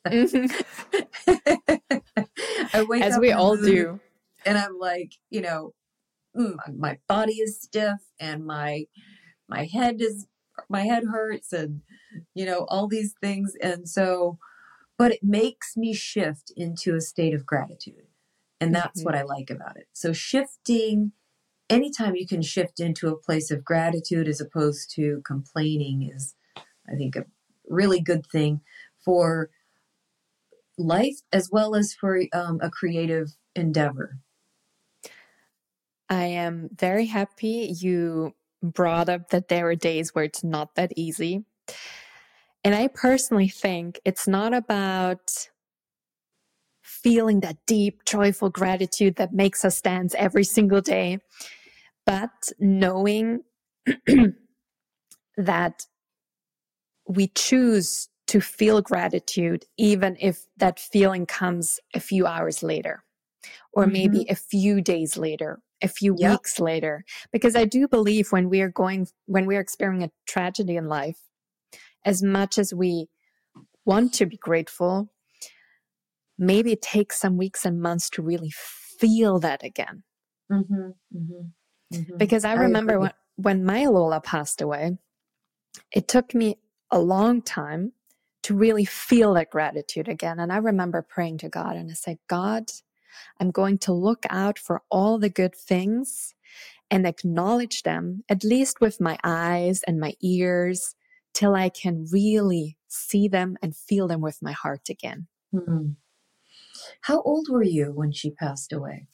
I wake As up we in a all mood, do. and I'm like, my body is stiff and my head hurts and, all these things. And so, but it makes me shift into a state of gratitude. And that's what I like about it. So shifting, anytime you can shift into a place of gratitude as opposed to complaining is, I think, a really good thing for life as well as for a creative endeavor. I am very happy you brought up that there are days where it's not that easy. And I personally think it's not about feeling that deep, joyful gratitude that makes us dance every single day, but knowing that we choose to feel gratitude, even if that feeling comes a few hours later, or maybe a few days later, a few weeks later. Because I do believe when we are experiencing a tragedy in life, as much as we want to be grateful, maybe it takes some weeks and months to really feel that again. Because I remember when my Lola passed away, it took me a long time to really feel that gratitude again. And I remember praying to God and I said, God, I'm going to look out for all the good things and acknowledge them, at least with my eyes and my ears, till I can really see them and feel them with my heart again. How old were you when she passed away?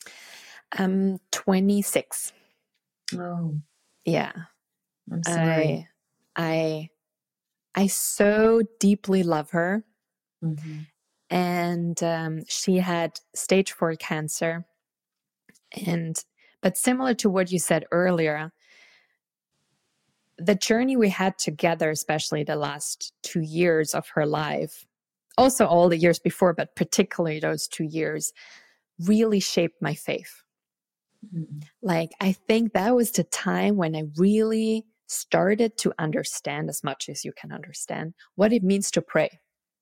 26. Oh, Yeah. I'm sorry. I so deeply love her. Mm-hmm. And she had stage 4 cancer. But similar to what you said earlier, the journey we had together, especially the last 2 years of her life, also all the years before, but particularly those 2 years, really shaped my faith. Mm-hmm. Like, I think that was the time when I really started to understand, as much as you can understand, what it means to pray.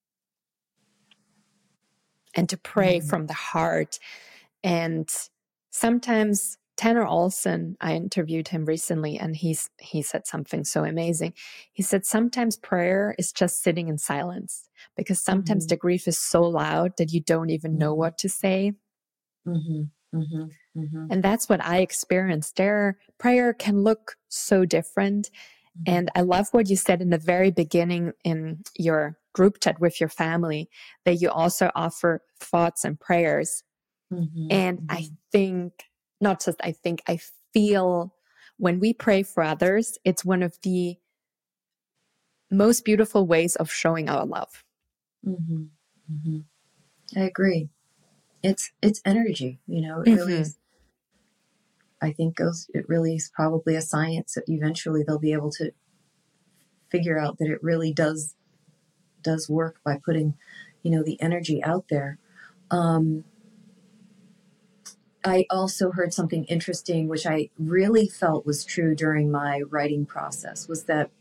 And to pray Mm-hmm. from the heart. And sometimes Tanner Olson, I interviewed him recently, and he said something so amazing. He said sometimes prayer is just sitting in silence, because sometimes the grief is so loud that you don't even know what to say. Mm-hmm. Mm-hmm. Mm-hmm. And that's what I experienced there. Prayer can look so different. Mm-hmm. And I love what you said in the very beginning in your group chat with your family, that you also offer thoughts and prayers. Mm-hmm. And Mm-hmm. I think, not just I think, I feel when we pray for others, it's one of the most beautiful ways of showing our love. Mm-hmm. Mm-hmm. I agree. It's energy, you know, it really Mm-hmm. is. I think it really is probably a science that eventually they'll be able to figure out that it really does work by putting, you know, the energy out there. I also heard something interesting, which I really felt was true during my writing process, was that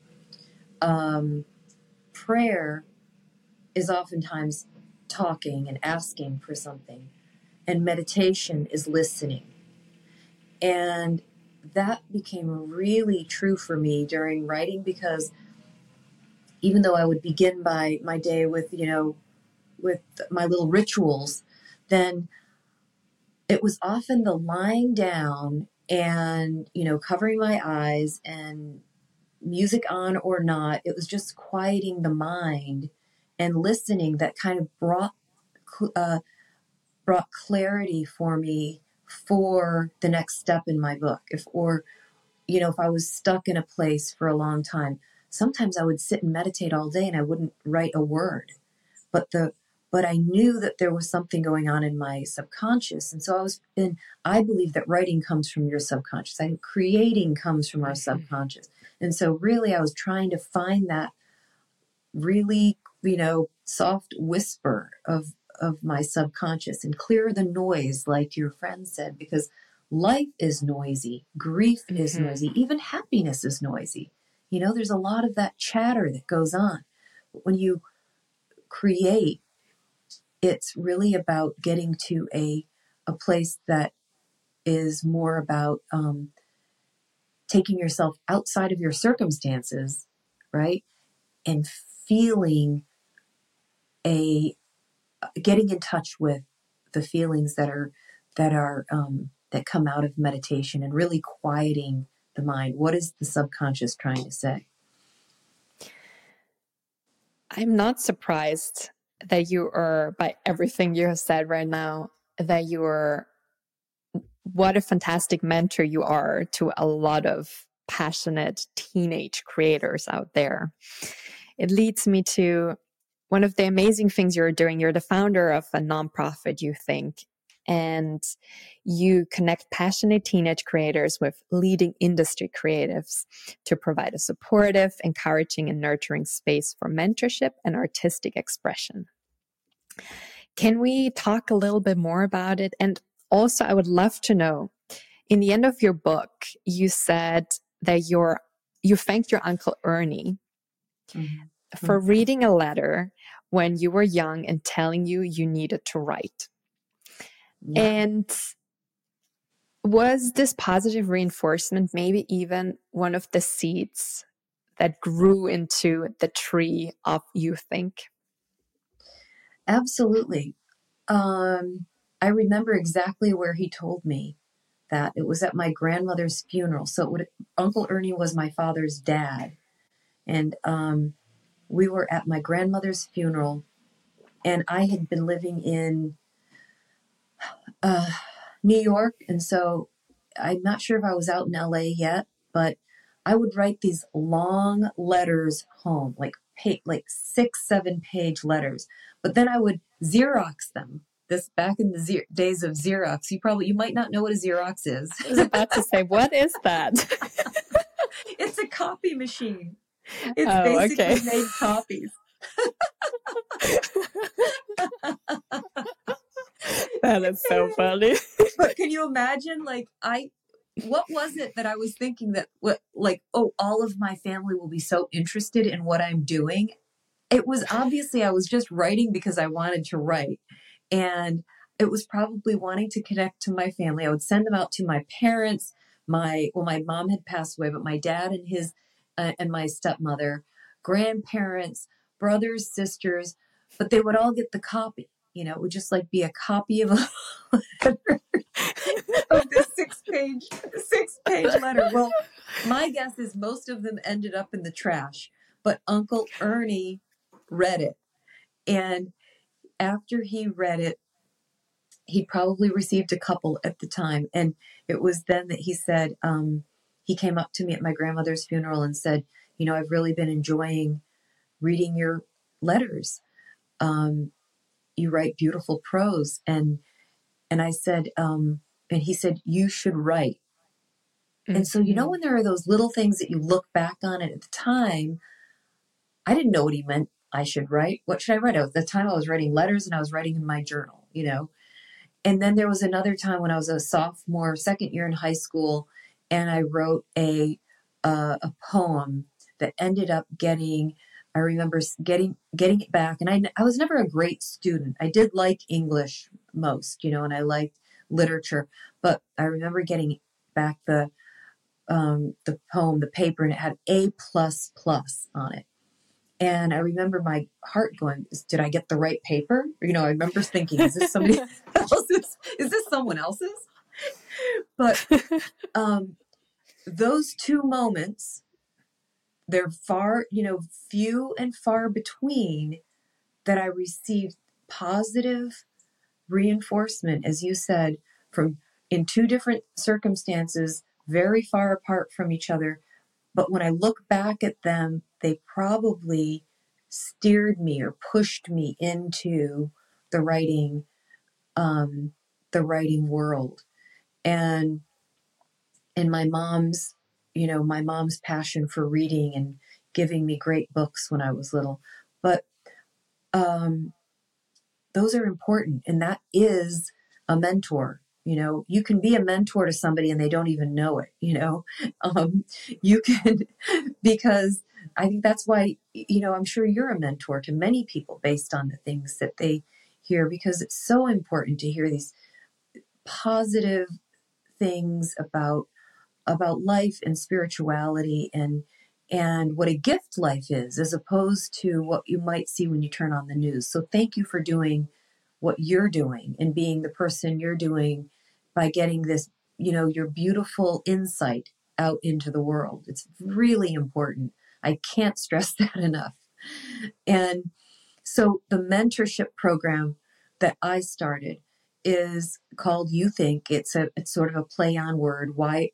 prayer is oftentimes talking and asking for something, and meditation is listening. And that became really true for me during writing, because even though I would begin my day with, you know, with my little rituals, then it was often the lying down and, you know, covering my eyes and music on or not. It was just quieting the mind and listening that kind of uh, brought clarity for me for the next step in my book. If I was stuck in a place for a long time, sometimes I would sit and meditate all day and I wouldn't write a word. But I knew that there was something going on in my subconscious. And so I believe that writing comes from your subconscious. I think creating comes from our subconscious. And so really I was trying to find that really, you know, soft whisper of my subconscious and clear the noise, like your friend said, because life is noisy, grief is noisy, even happiness is noisy. You know, there's a lot of that chatter that goes on. But when you create, it's really about getting to a place that is more about taking yourself outside of your circumstances, right? And feeling getting in touch with the feelings that come out of meditation, and really quieting the mind. What is the subconscious trying to say? I'm not surprised that you are, by everything you have said right now, that you are, what a fantastic mentor you are to a lot of passionate teenage creators out there. It leads me to one of the amazing things you're doing. You're the founder of a nonprofit, You Think, and you connect passionate teenage creators with leading industry creatives to provide a supportive, encouraging, and nurturing space for mentorship and artistic expression. Can we talk a little bit more about it? And also, I would love to know, in the end of your book, you said that you thanked your Uncle Ernie for reading a letter when you were young and telling you you needed to write. Yeah. And was this positive reinforcement maybe even one of the seeds that grew into the tree of You Think? Absolutely. I remember exactly where he told me that. It was at my grandmother's funeral. So Uncle Ernie was my father's dad. And we were at my grandmother's funeral, and I had been living in New York. And so I'm not sure if I was out in LA yet, but I would write these long letters home, like 6, 7 page letters. But then I would Xerox them. This back in the days of Xerox. You might not know what a Xerox is. I was about to say, what is that? It's a copy machine. It's basically made copies. That is so funny. But can you imagine, what was it that I was thinking that all of my family will be so interested in what I'm doing? It was obviously I was just writing because I wanted to write. And it was probably wanting to connect to my family. I would send them out to my parents. My mom had passed away, but my dad and his and my stepmother, grandparents, brothers, sisters, but they would all get the copy. It would just be a copy of a letter of this 6-page letter. Well, my guess is most of them ended up in the trash, but Uncle Ernie read it. And after he read it, he probably received a couple at the time. And it was then that he said, he came up to me at my grandmother's funeral and said, I've really been enjoying reading your letters. You write beautiful prose. And I said, and he said, you should write. Mm-hmm. And so, when there are those little things that you look back on it at the time, I didn't know what he meant I should write. What should I write? At the time I was writing letters and I was writing in my journal, And then there was another time when I was a sophomore, second year in high school, and I wrote a poem that ended up I remember getting it back. And I was never a great student. I did like English most, and I liked literature, but I remember getting back the poem, the paper, and it had A++ on it. And I remember my heart going, did I get the right paper? I remember thinking, is this somebody else's? Is this someone else's? But those two moments, they're few and far between that I received positive reinforcement, as you said, in two different circumstances, very far apart from each other. But when I look back at them, they probably steered me or pushed me into the writing world. And my mom's passion for reading and giving me great books when I was little. But those are important. And that is a mentor. You can be a mentor to somebody and they don't even know it, you can, because I think that's why, I'm sure you're a mentor to many people based on the things that they hear, because it's so important to hear these positive things about life and spirituality and what a gift life is, as opposed to what you might see when you turn on the news. So thank you for doing what you're doing and being the person you're doing by getting this, your beautiful insight out into the world. It's really important. I can't stress that enough. And so the mentorship program that I started is called You Think. It's sort of a play on words,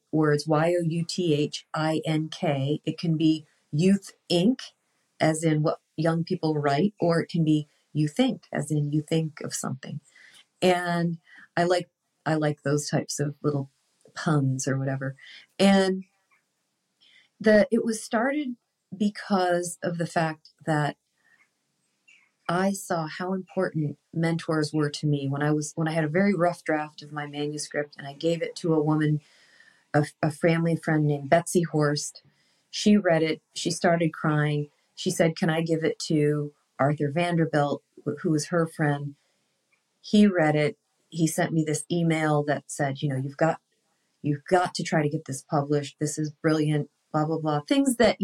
YOUTHINK. It can be Youth Inc., as in what young people write, or it can be You Think, as in you think of something. And I like those types of little puns or whatever. And it was started because of the fact that I saw how important mentors were to me when I had a very rough draft of my manuscript, and I gave it to a woman, a family friend named Betsy Horst. She read it. She started crying. She said, "Can I give it to Arthur Vanderbilt, who was her friend?" He read it. He sent me this email that said, you've got to try to get this published. This is brilliant, blah, blah, blah. Things that,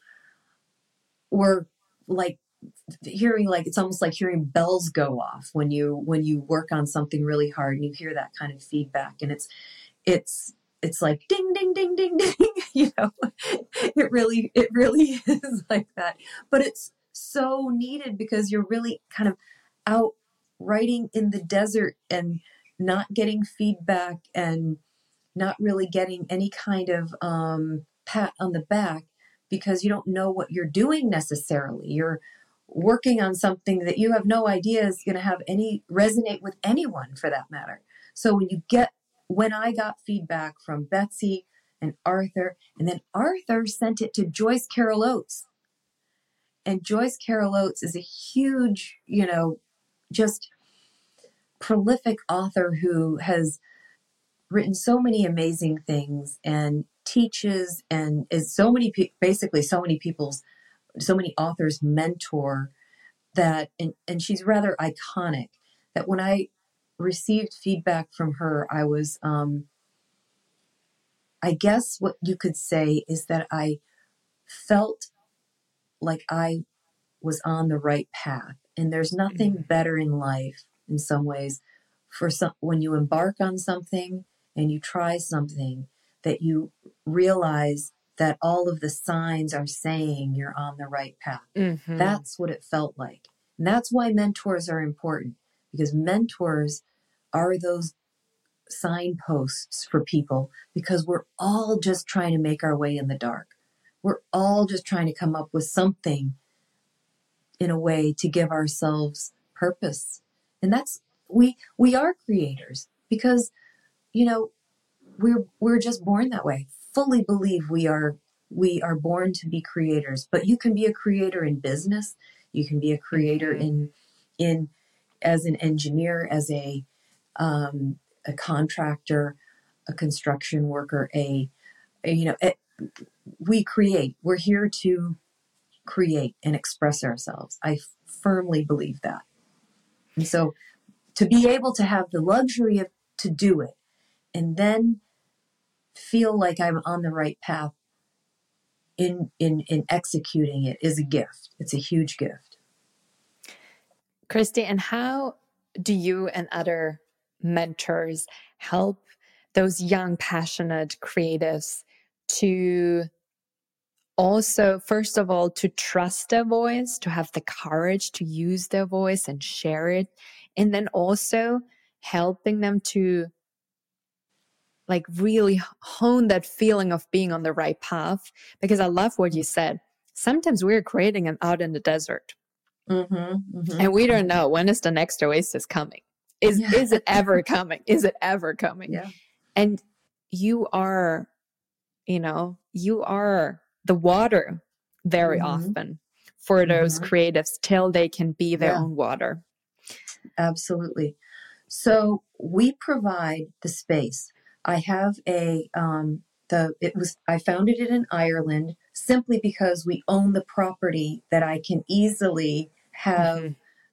were like hearing, it's almost like hearing bells go off when you work on something really hard and you hear that kind of feedback. And it's like ding, ding, ding, ding, ding, it really is like that. But it's so needed because you're really kind of out writing in the desert and not getting feedback and not really getting any kind of pat on the back because you don't know what you're doing necessarily. You're working on something that you have no idea is going to have any resonate with anyone for that matter. So when I got feedback from Betsy and Arthur, and then Arthur sent it to Joyce Carol Oates. And Joyce Carol Oates is a huge, just prolific author who has written so many amazing things and teaches and is so many authors mentor that, and she's rather iconic, that when I received feedback from her, I was, I guess what you could say is that I felt like I was on the right path. And there's nothing better in life in some ways when you embark on something and you try something that you realize that all of the signs are saying you're on the right path. Mm-hmm. That's what it felt like. And that's why mentors are important, because mentors are those signposts for people, because we're all just trying to make our way in the dark. We're all just trying to come up with something in a way to give ourselves purpose. And that's, we are creators because, we're just born that way. Fully believe we are born to be creators, but you can be a creator in business. You can be a creator in as an engineer, as a contractor, a construction worker, we create. We're here to create and express ourselves. I firmly believe that. And so to be able to have the luxury to do it and then feel like I'm on the right path in executing it is a gift. It's a huge gift. Christy, and how do you and other mentors help those young, passionate creatives to also, first of all, to trust their voice, to have the courage to use their voice and share it, and then also helping them to really hone that feeling of being on the right path? Because I love what you said. Sometimes we're creating it out in the desert. And we don't know when is the next oasis coming. Is it ever coming? Is it ever coming? Yeah. And you are the water very often for those creatives till they can be their own water. Absolutely. So we provide the space. I have I founded it in Ireland simply because we own the property that I can easily have,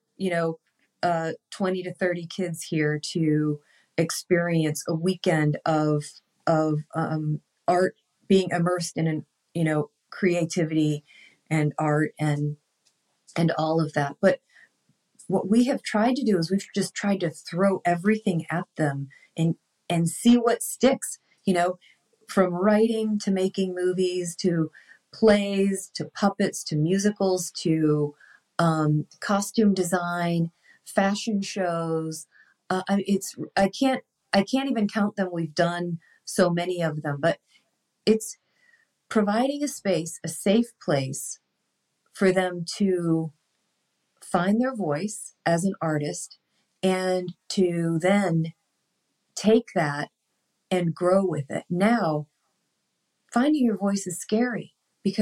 20 to 30 kids here to experience a weekend of art, being immersed in creativity and art and all of that. But what we have tried to do is we've just tried to throw everything at them and see what sticks, from writing to making movies to plays to puppets to musicals to costume design, fashion shows. I can't even count them. We've done so many of them, but it's providing a space, a safe place for them to find their voice as an artist and to then take that and grow with it. Now, finding your voice is scary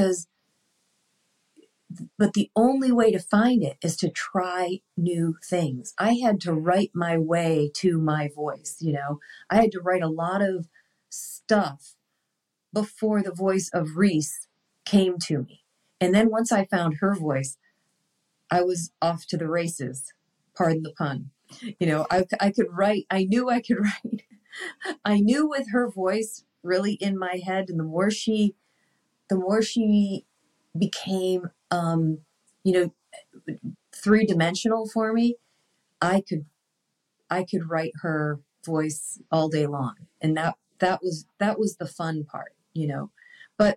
but the only way to find it is to try new things. I had to write my way to my voice, I had to write a lot of stuff before the voice of Reese came to me. And then once I found her voice, I was off to the races. Pardon the pun. I could write. I knew I could write. I knew with her voice really in my head, and the more she became, three-dimensional for me, I could write her voice all day long, and that was the fun part, But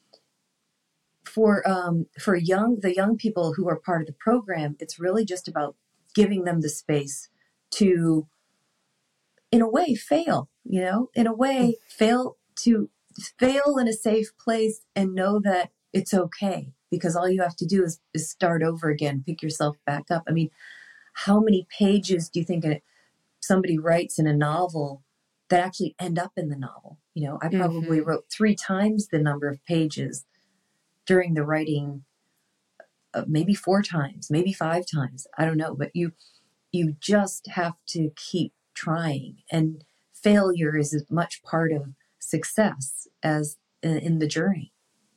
for the young people who are part of the program, it's really just about giving them the space to in a way, fail, in a way, fail in a safe place and know that it's okay, because all you have to do is start over again, pick yourself back up. I mean, how many pages do you think somebody writes in a novel that actually end up in the novel? I probably wrote 3 times the number of pages during the writing, maybe 4 times, maybe 5 times. I don't know, but you just have to keep trying, and failure is as much part of success as in the journey.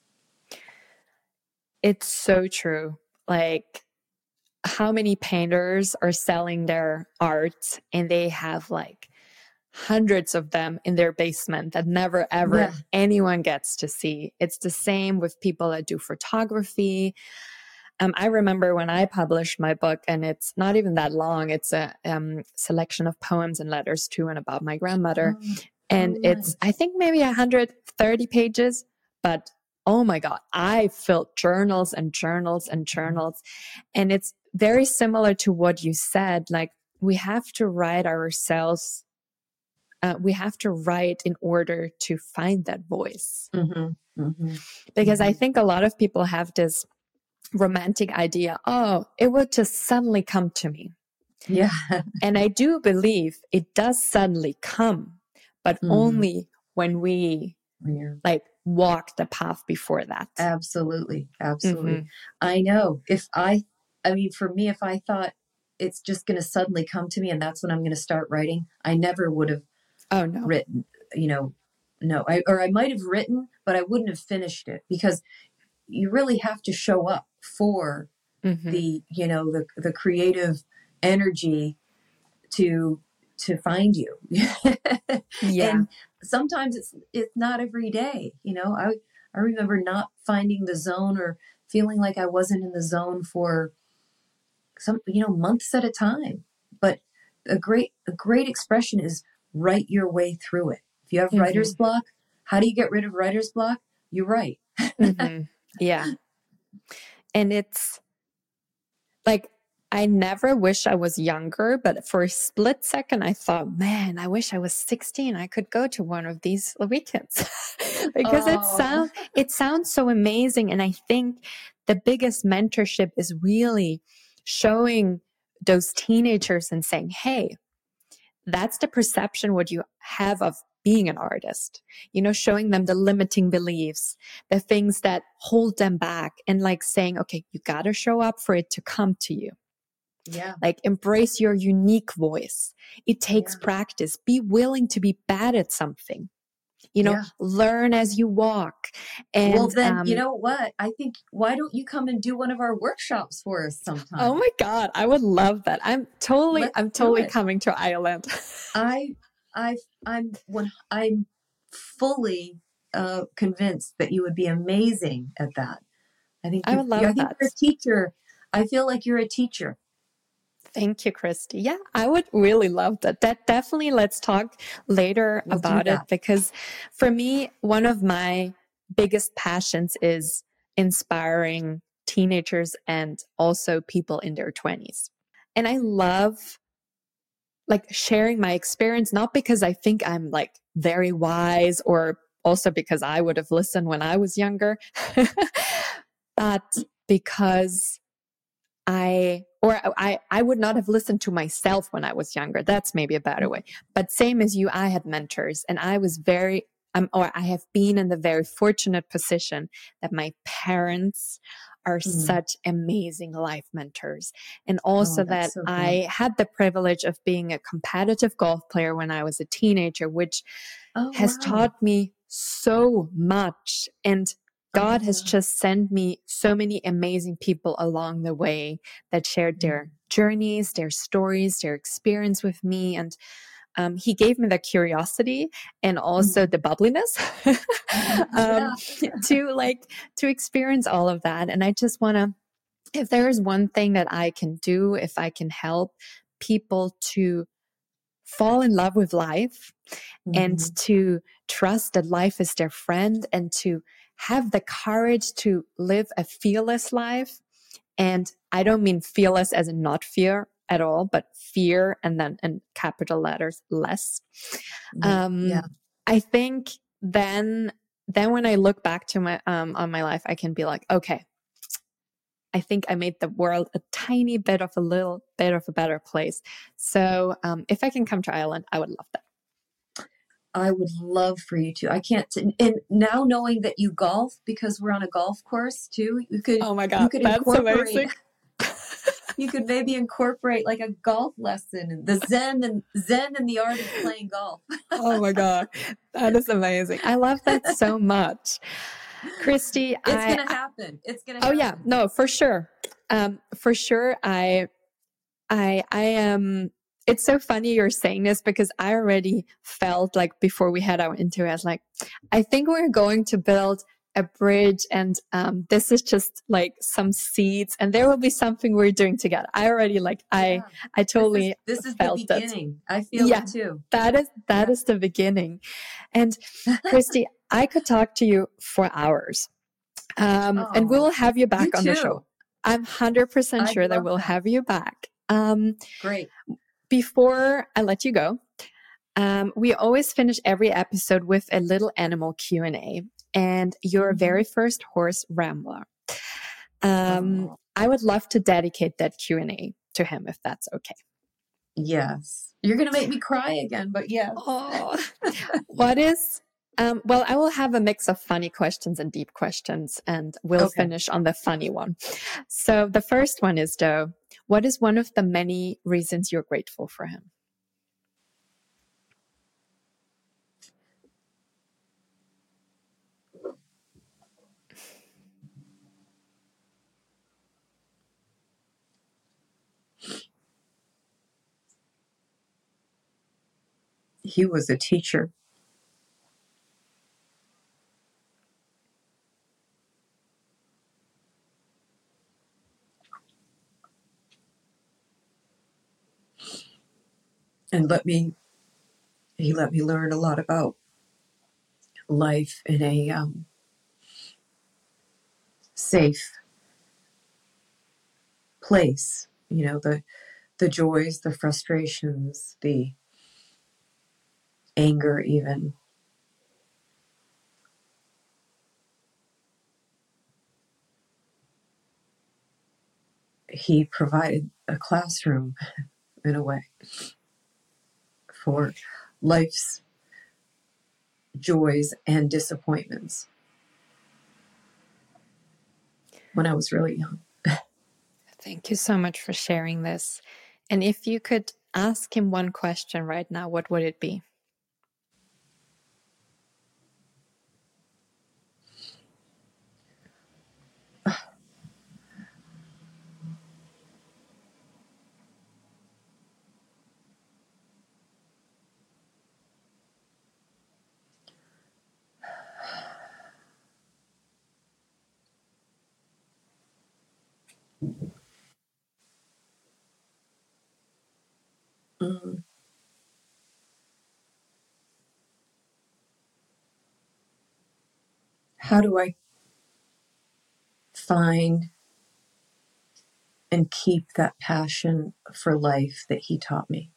It's so true. Like, how many painters are selling their art and they have like hundreds of them in their basement that never ever anyone gets to see. It's the same with people that do photography. I remember when I published my book, and it's not even that long. It's a selection of poems and letters to and about my grandmother. And it's, I think, maybe 130 pages, but oh my God, I filled journals and journals and journals. And it's very similar to what you said. Like, we have to write ourselves. We have to write in order to find that voice. Because I think a lot of people have this romantic idea, oh, it would just suddenly come to me. Yeah. And I do believe it does suddenly come, but only when we like walk the path before that. Absolutely. I know. For me, if I thought it's just going to suddenly come to me and that's when I'm going to start writing, I never would have written, no. I might have written, but I wouldn't have finished it, because you really have to show up for the creative energy to find you. And sometimes it's not every day. I remember not finding the zone, or feeling like I wasn't in the zone for some months at a time. But a great expression is write your way through it. If you have writer's block, how do you get rid of writer's block? You write. Yeah. And it's like, I never wish I was younger, but for a split second, I thought, man, I wish I was 16. I could go to one of these weekends because it sounds so amazing. And I think the biggest mentorship is really showing those teenagers and saying, hey, that's the perception what you have of being an artist, showing them the limiting beliefs, the things that hold them back, and like saying, okay, you got to show up for it to come to you. Yeah. Like, embrace your unique voice. It takes practice. Be willing to be bad at something. Learn as you walk. And well, then, you know what? I think, why don't you come and do one of our workshops for us sometime? Oh my God, I would love that. I'm totally coming to Ireland. I'm fully convinced that you would be amazing at that. I think I would love that. You're a teacher. I feel like you're a teacher. Thank you, Christy. Yeah, I would really love that. Definitely, let's talk later about it, because for me, one of my biggest passions is inspiring teenagers and also people in their 20s. And I love like sharing my experience, not because I think I'm like very wise, or also because I would have listened when I was younger, but because I would not have listened to myself when I was younger. That's maybe a better way. But same as you, I had mentors, and I was I have been in the very fortunate position that my parents are such amazing life mentors. And also that so I had the privilege of being a competitive golf player when I was a teenager, which has taught me so much. And God has just sent me so many amazing people along the way that shared their journeys, their stories, their experience with me. And he gave me the curiosity and also the bubbliness to experience all of that. And I just want to, if there is one thing that I can do, if I can help people to fall in love with life and to trust that life is their friend, and to have the courage to live a fearless life. And I don't mean fearless as in not fear at all, but fear, and then in capital letters, less. Yeah. I think then when I look back to my on my life, I can be like, okay, I think I made the world a tiny bit of a little bit of a better place. So if I can come to Ireland, I would love that. I would love for you to. I can't. And now knowing that you golf, because we're on a golf course too, you could. Oh my God, you could that's amazing. You could maybe incorporate like a golf lesson and the Zen and the art of playing golf. Oh my God, that is amazing. I love that so much, Christy. It's gonna happen. It's gonna. Oh yeah, no, for sure. For sure. I am. It's so funny you're saying this, because I already felt like before we head out into it, I was like, I think we're going to build a bridge, and this is just like some seeds, and there will be something we're doing together. I already I totally this is felt the beginning. I feel it too. That is the beginning. And Christy, I could talk to you for hours, and we'll have you back on the show. I'm 100% sure that we'll have you back. Great. Before I let you go, we always finish every episode with a little animal Q&A, and your very first horse, Rambler. I would love to dedicate that Q&A to him, if that's okay. Yes. You're going to make me cry again, but yes. Oh, what is... well, I will have a mix of funny questions and deep questions, and we'll finish on the funny one. So the first one is, though, what is one of the many reasons you're grateful for him? He was a teacher. And he let me learn a lot about life in a safe place. You know, the joys, the frustrations, the anger even. He provided a classroom, in a way, for life's joys and disappointments when I was really young. Thank you so much for sharing this. And if you could ask him one question right now, what would it be? How do I find and keep that passion for life that he taught me?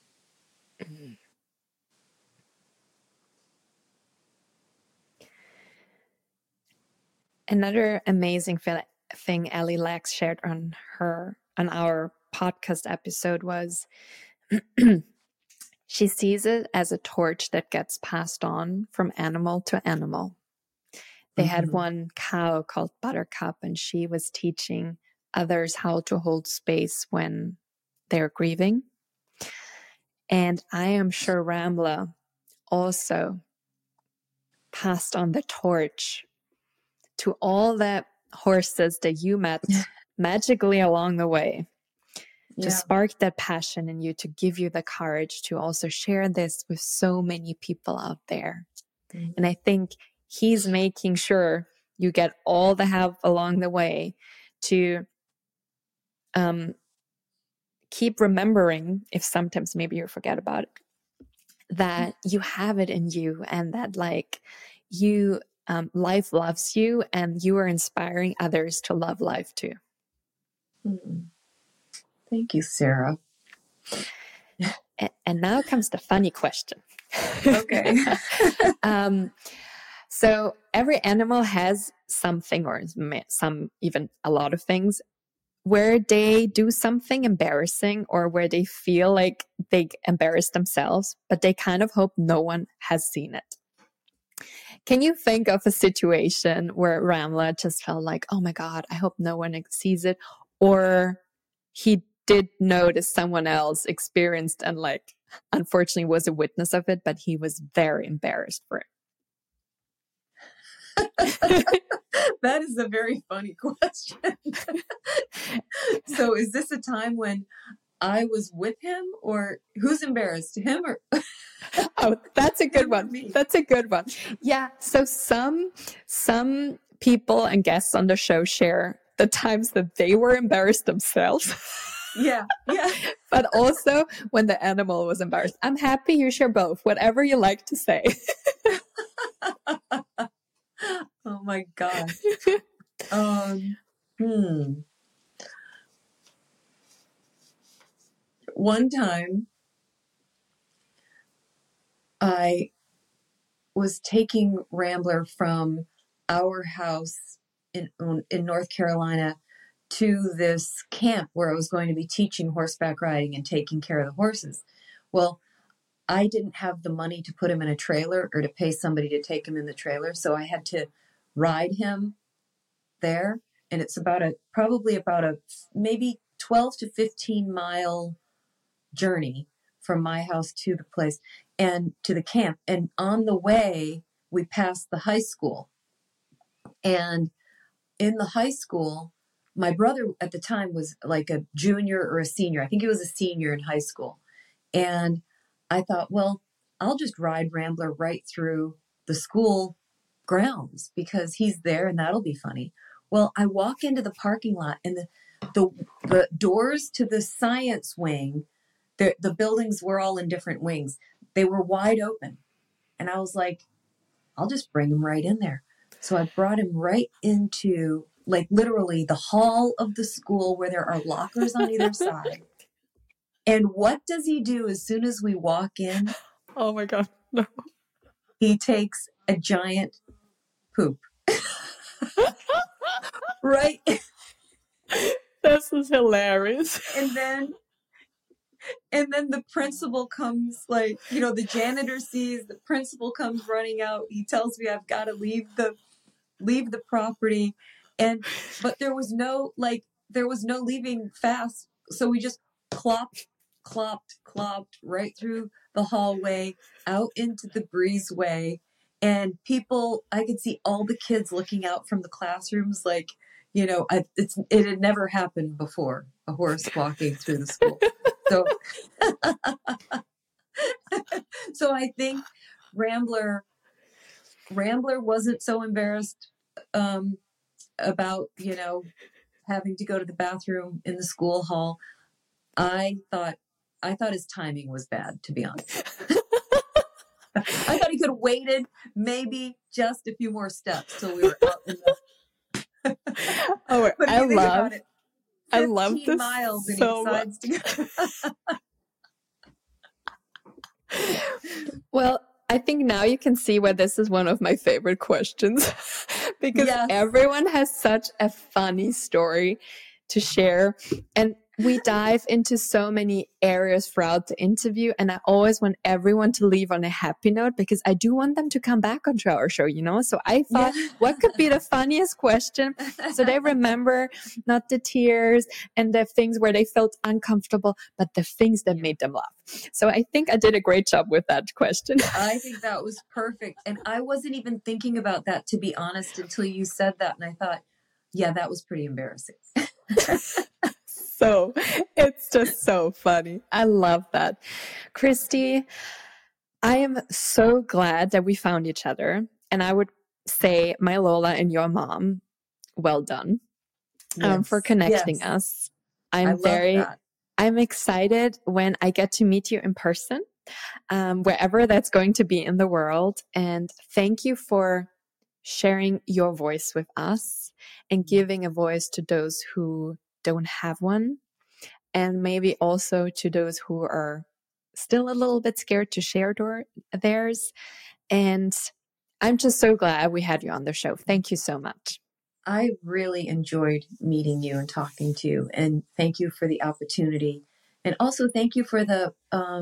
Another amazing thing Ellie Lax shared on our podcast episode was she sees it as a torch that gets passed on from animal to animal. They had one cow called Buttercup, and she was teaching others how to hold space when they're grieving. And I am sure Rambler also passed on the torch to all the horses that you met magically along the way, to spark that passion in you, to give you the courage to also share this with so many people out there. And I think he's making sure you get all the help along the way to keep remembering, if sometimes maybe you forget about it, that you have it in you, and that you life loves you, and you are inspiring others to love life too. Thank you, Sarah. And now comes the funny question. Okay. So every animal has something, or some even a lot of things, where they do something embarrassing or where they feel like they embarrass themselves, but they kind of hope no one has seen it. Can you think of a situation where Rambler just felt like, oh my God, I hope no one sees it? Or he did notice someone else experienced and like, unfortunately was a witness of it, but he was very embarrassed for it. That is a very funny question. So is this a time when I was with him, or who's embarrassed, him or? Oh, that's a good one. That's a good one. Yeah. So some people and guests on the show share the times that they were embarrassed themselves. Yeah. But also when the animal was embarrassed. I'm happy you share both, whatever you like to say. Oh my God. One time I was taking Rambler from our house in North Carolina to this camp where I was going to be teaching horseback riding and taking care of the horses. Well, I didn't have the money to put him in a trailer or to pay somebody to take him in the trailer, so I had to ride him there. And it's probably about a maybe 12 to 15 mile journey from my house to the place and to the camp. And on the way, we passed the high school. And in the high school, my brother at the time was like a junior or a senior. I think he was a senior in high school. And I thought, well, I'll just ride Rambler right through the school grounds because he's there and that'll be funny. Well, I walk into the parking lot and the doors to the science wing, the buildings were all in different wings. They were wide open. And I was like, I'll just bring him right in there. So I brought him right into, like, literally the hall of the school where there are lockers on either side. And what does he do as soon as we walk in? Oh my God, no. He takes a giant poop. Right? This is hilarious. And then the principal comes, like, the janitor sees, the principal comes running out. He tells me I've got to leave the property. But there was no leaving fast. So we just clopped right through the hallway out into the breezeway. And I could see all the kids looking out from the classrooms, like, it had never happened before, a horse walking through the school. So, so I think Rambler wasn't so embarrassed about, having to go to the bathroom in the school hall. I thought his timing was bad, to be honest. I thought he could have waited maybe just a few more steps till we were out in the. Oh, I love this miles and so he decides to go. Well, I think now you can see why this is one of my favorite questions because everyone has such a funny story to share. And we dive into so many areas throughout the interview. And I always want everyone to leave on a happy note because I do want them to come back onto our show, So I thought, what could be the funniest question? So they remember not the tears and the things where they felt uncomfortable, but the things that made them laugh. So I think I did a great job with that question. I think that was perfect. And I wasn't even thinking about that, to be honest, until you said that. And I thought, yeah, that was pretty embarrassing. So it's just so funny. I love that. Christy, I am so glad that we found each other. And I would say, my Lola and your mom, well done for connecting us. I'm excited when I get to meet you in person, wherever that's going to be in the world. And thank you for sharing your voice with us and giving a voice to those who don't have one. and maybe also to those who are still a little bit scared to share theirs. And I'm just so glad we had you on the show. Thank you so much. I really enjoyed meeting you and talking to you, and thank you for the opportunity. And also thank you for the,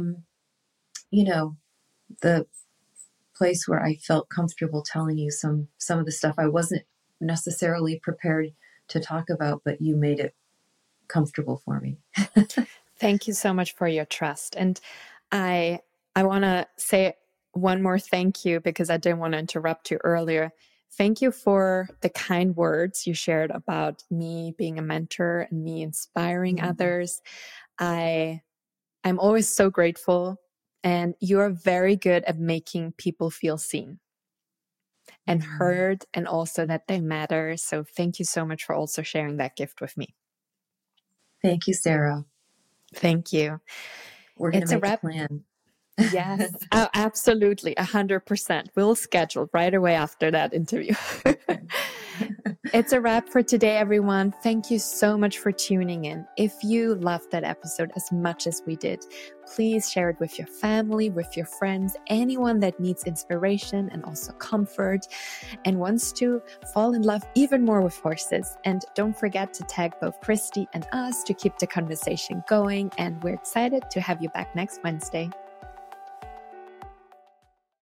the place where I felt comfortable telling you some of the stuff I wasn't necessarily prepared to talk about, but you made it comfortable for me. Thank you so much for your trust. And I want to say one more thank you, because I didn't want to interrupt you earlier. Thank you for the kind words you shared about me being a mentor and me inspiring others. I'm always so grateful, and you're very good at making people feel seen and heard, and also that they matter. So thank you so much for also sharing that gift with me. Thank you, Sarah. Thank you. We're going to make a plan. Yes, oh, absolutely. 100%. We'll schedule right away after that interview. It's a wrap for today, everyone. Thank you so much for tuning in. If you loved that episode as much as we did, please share it with your family, with your friends, anyone that needs inspiration and also comfort and wants to fall in love even more with horses. And don't forget to tag both Christy and us to keep the conversation going. And we're excited to have you back next Wednesday.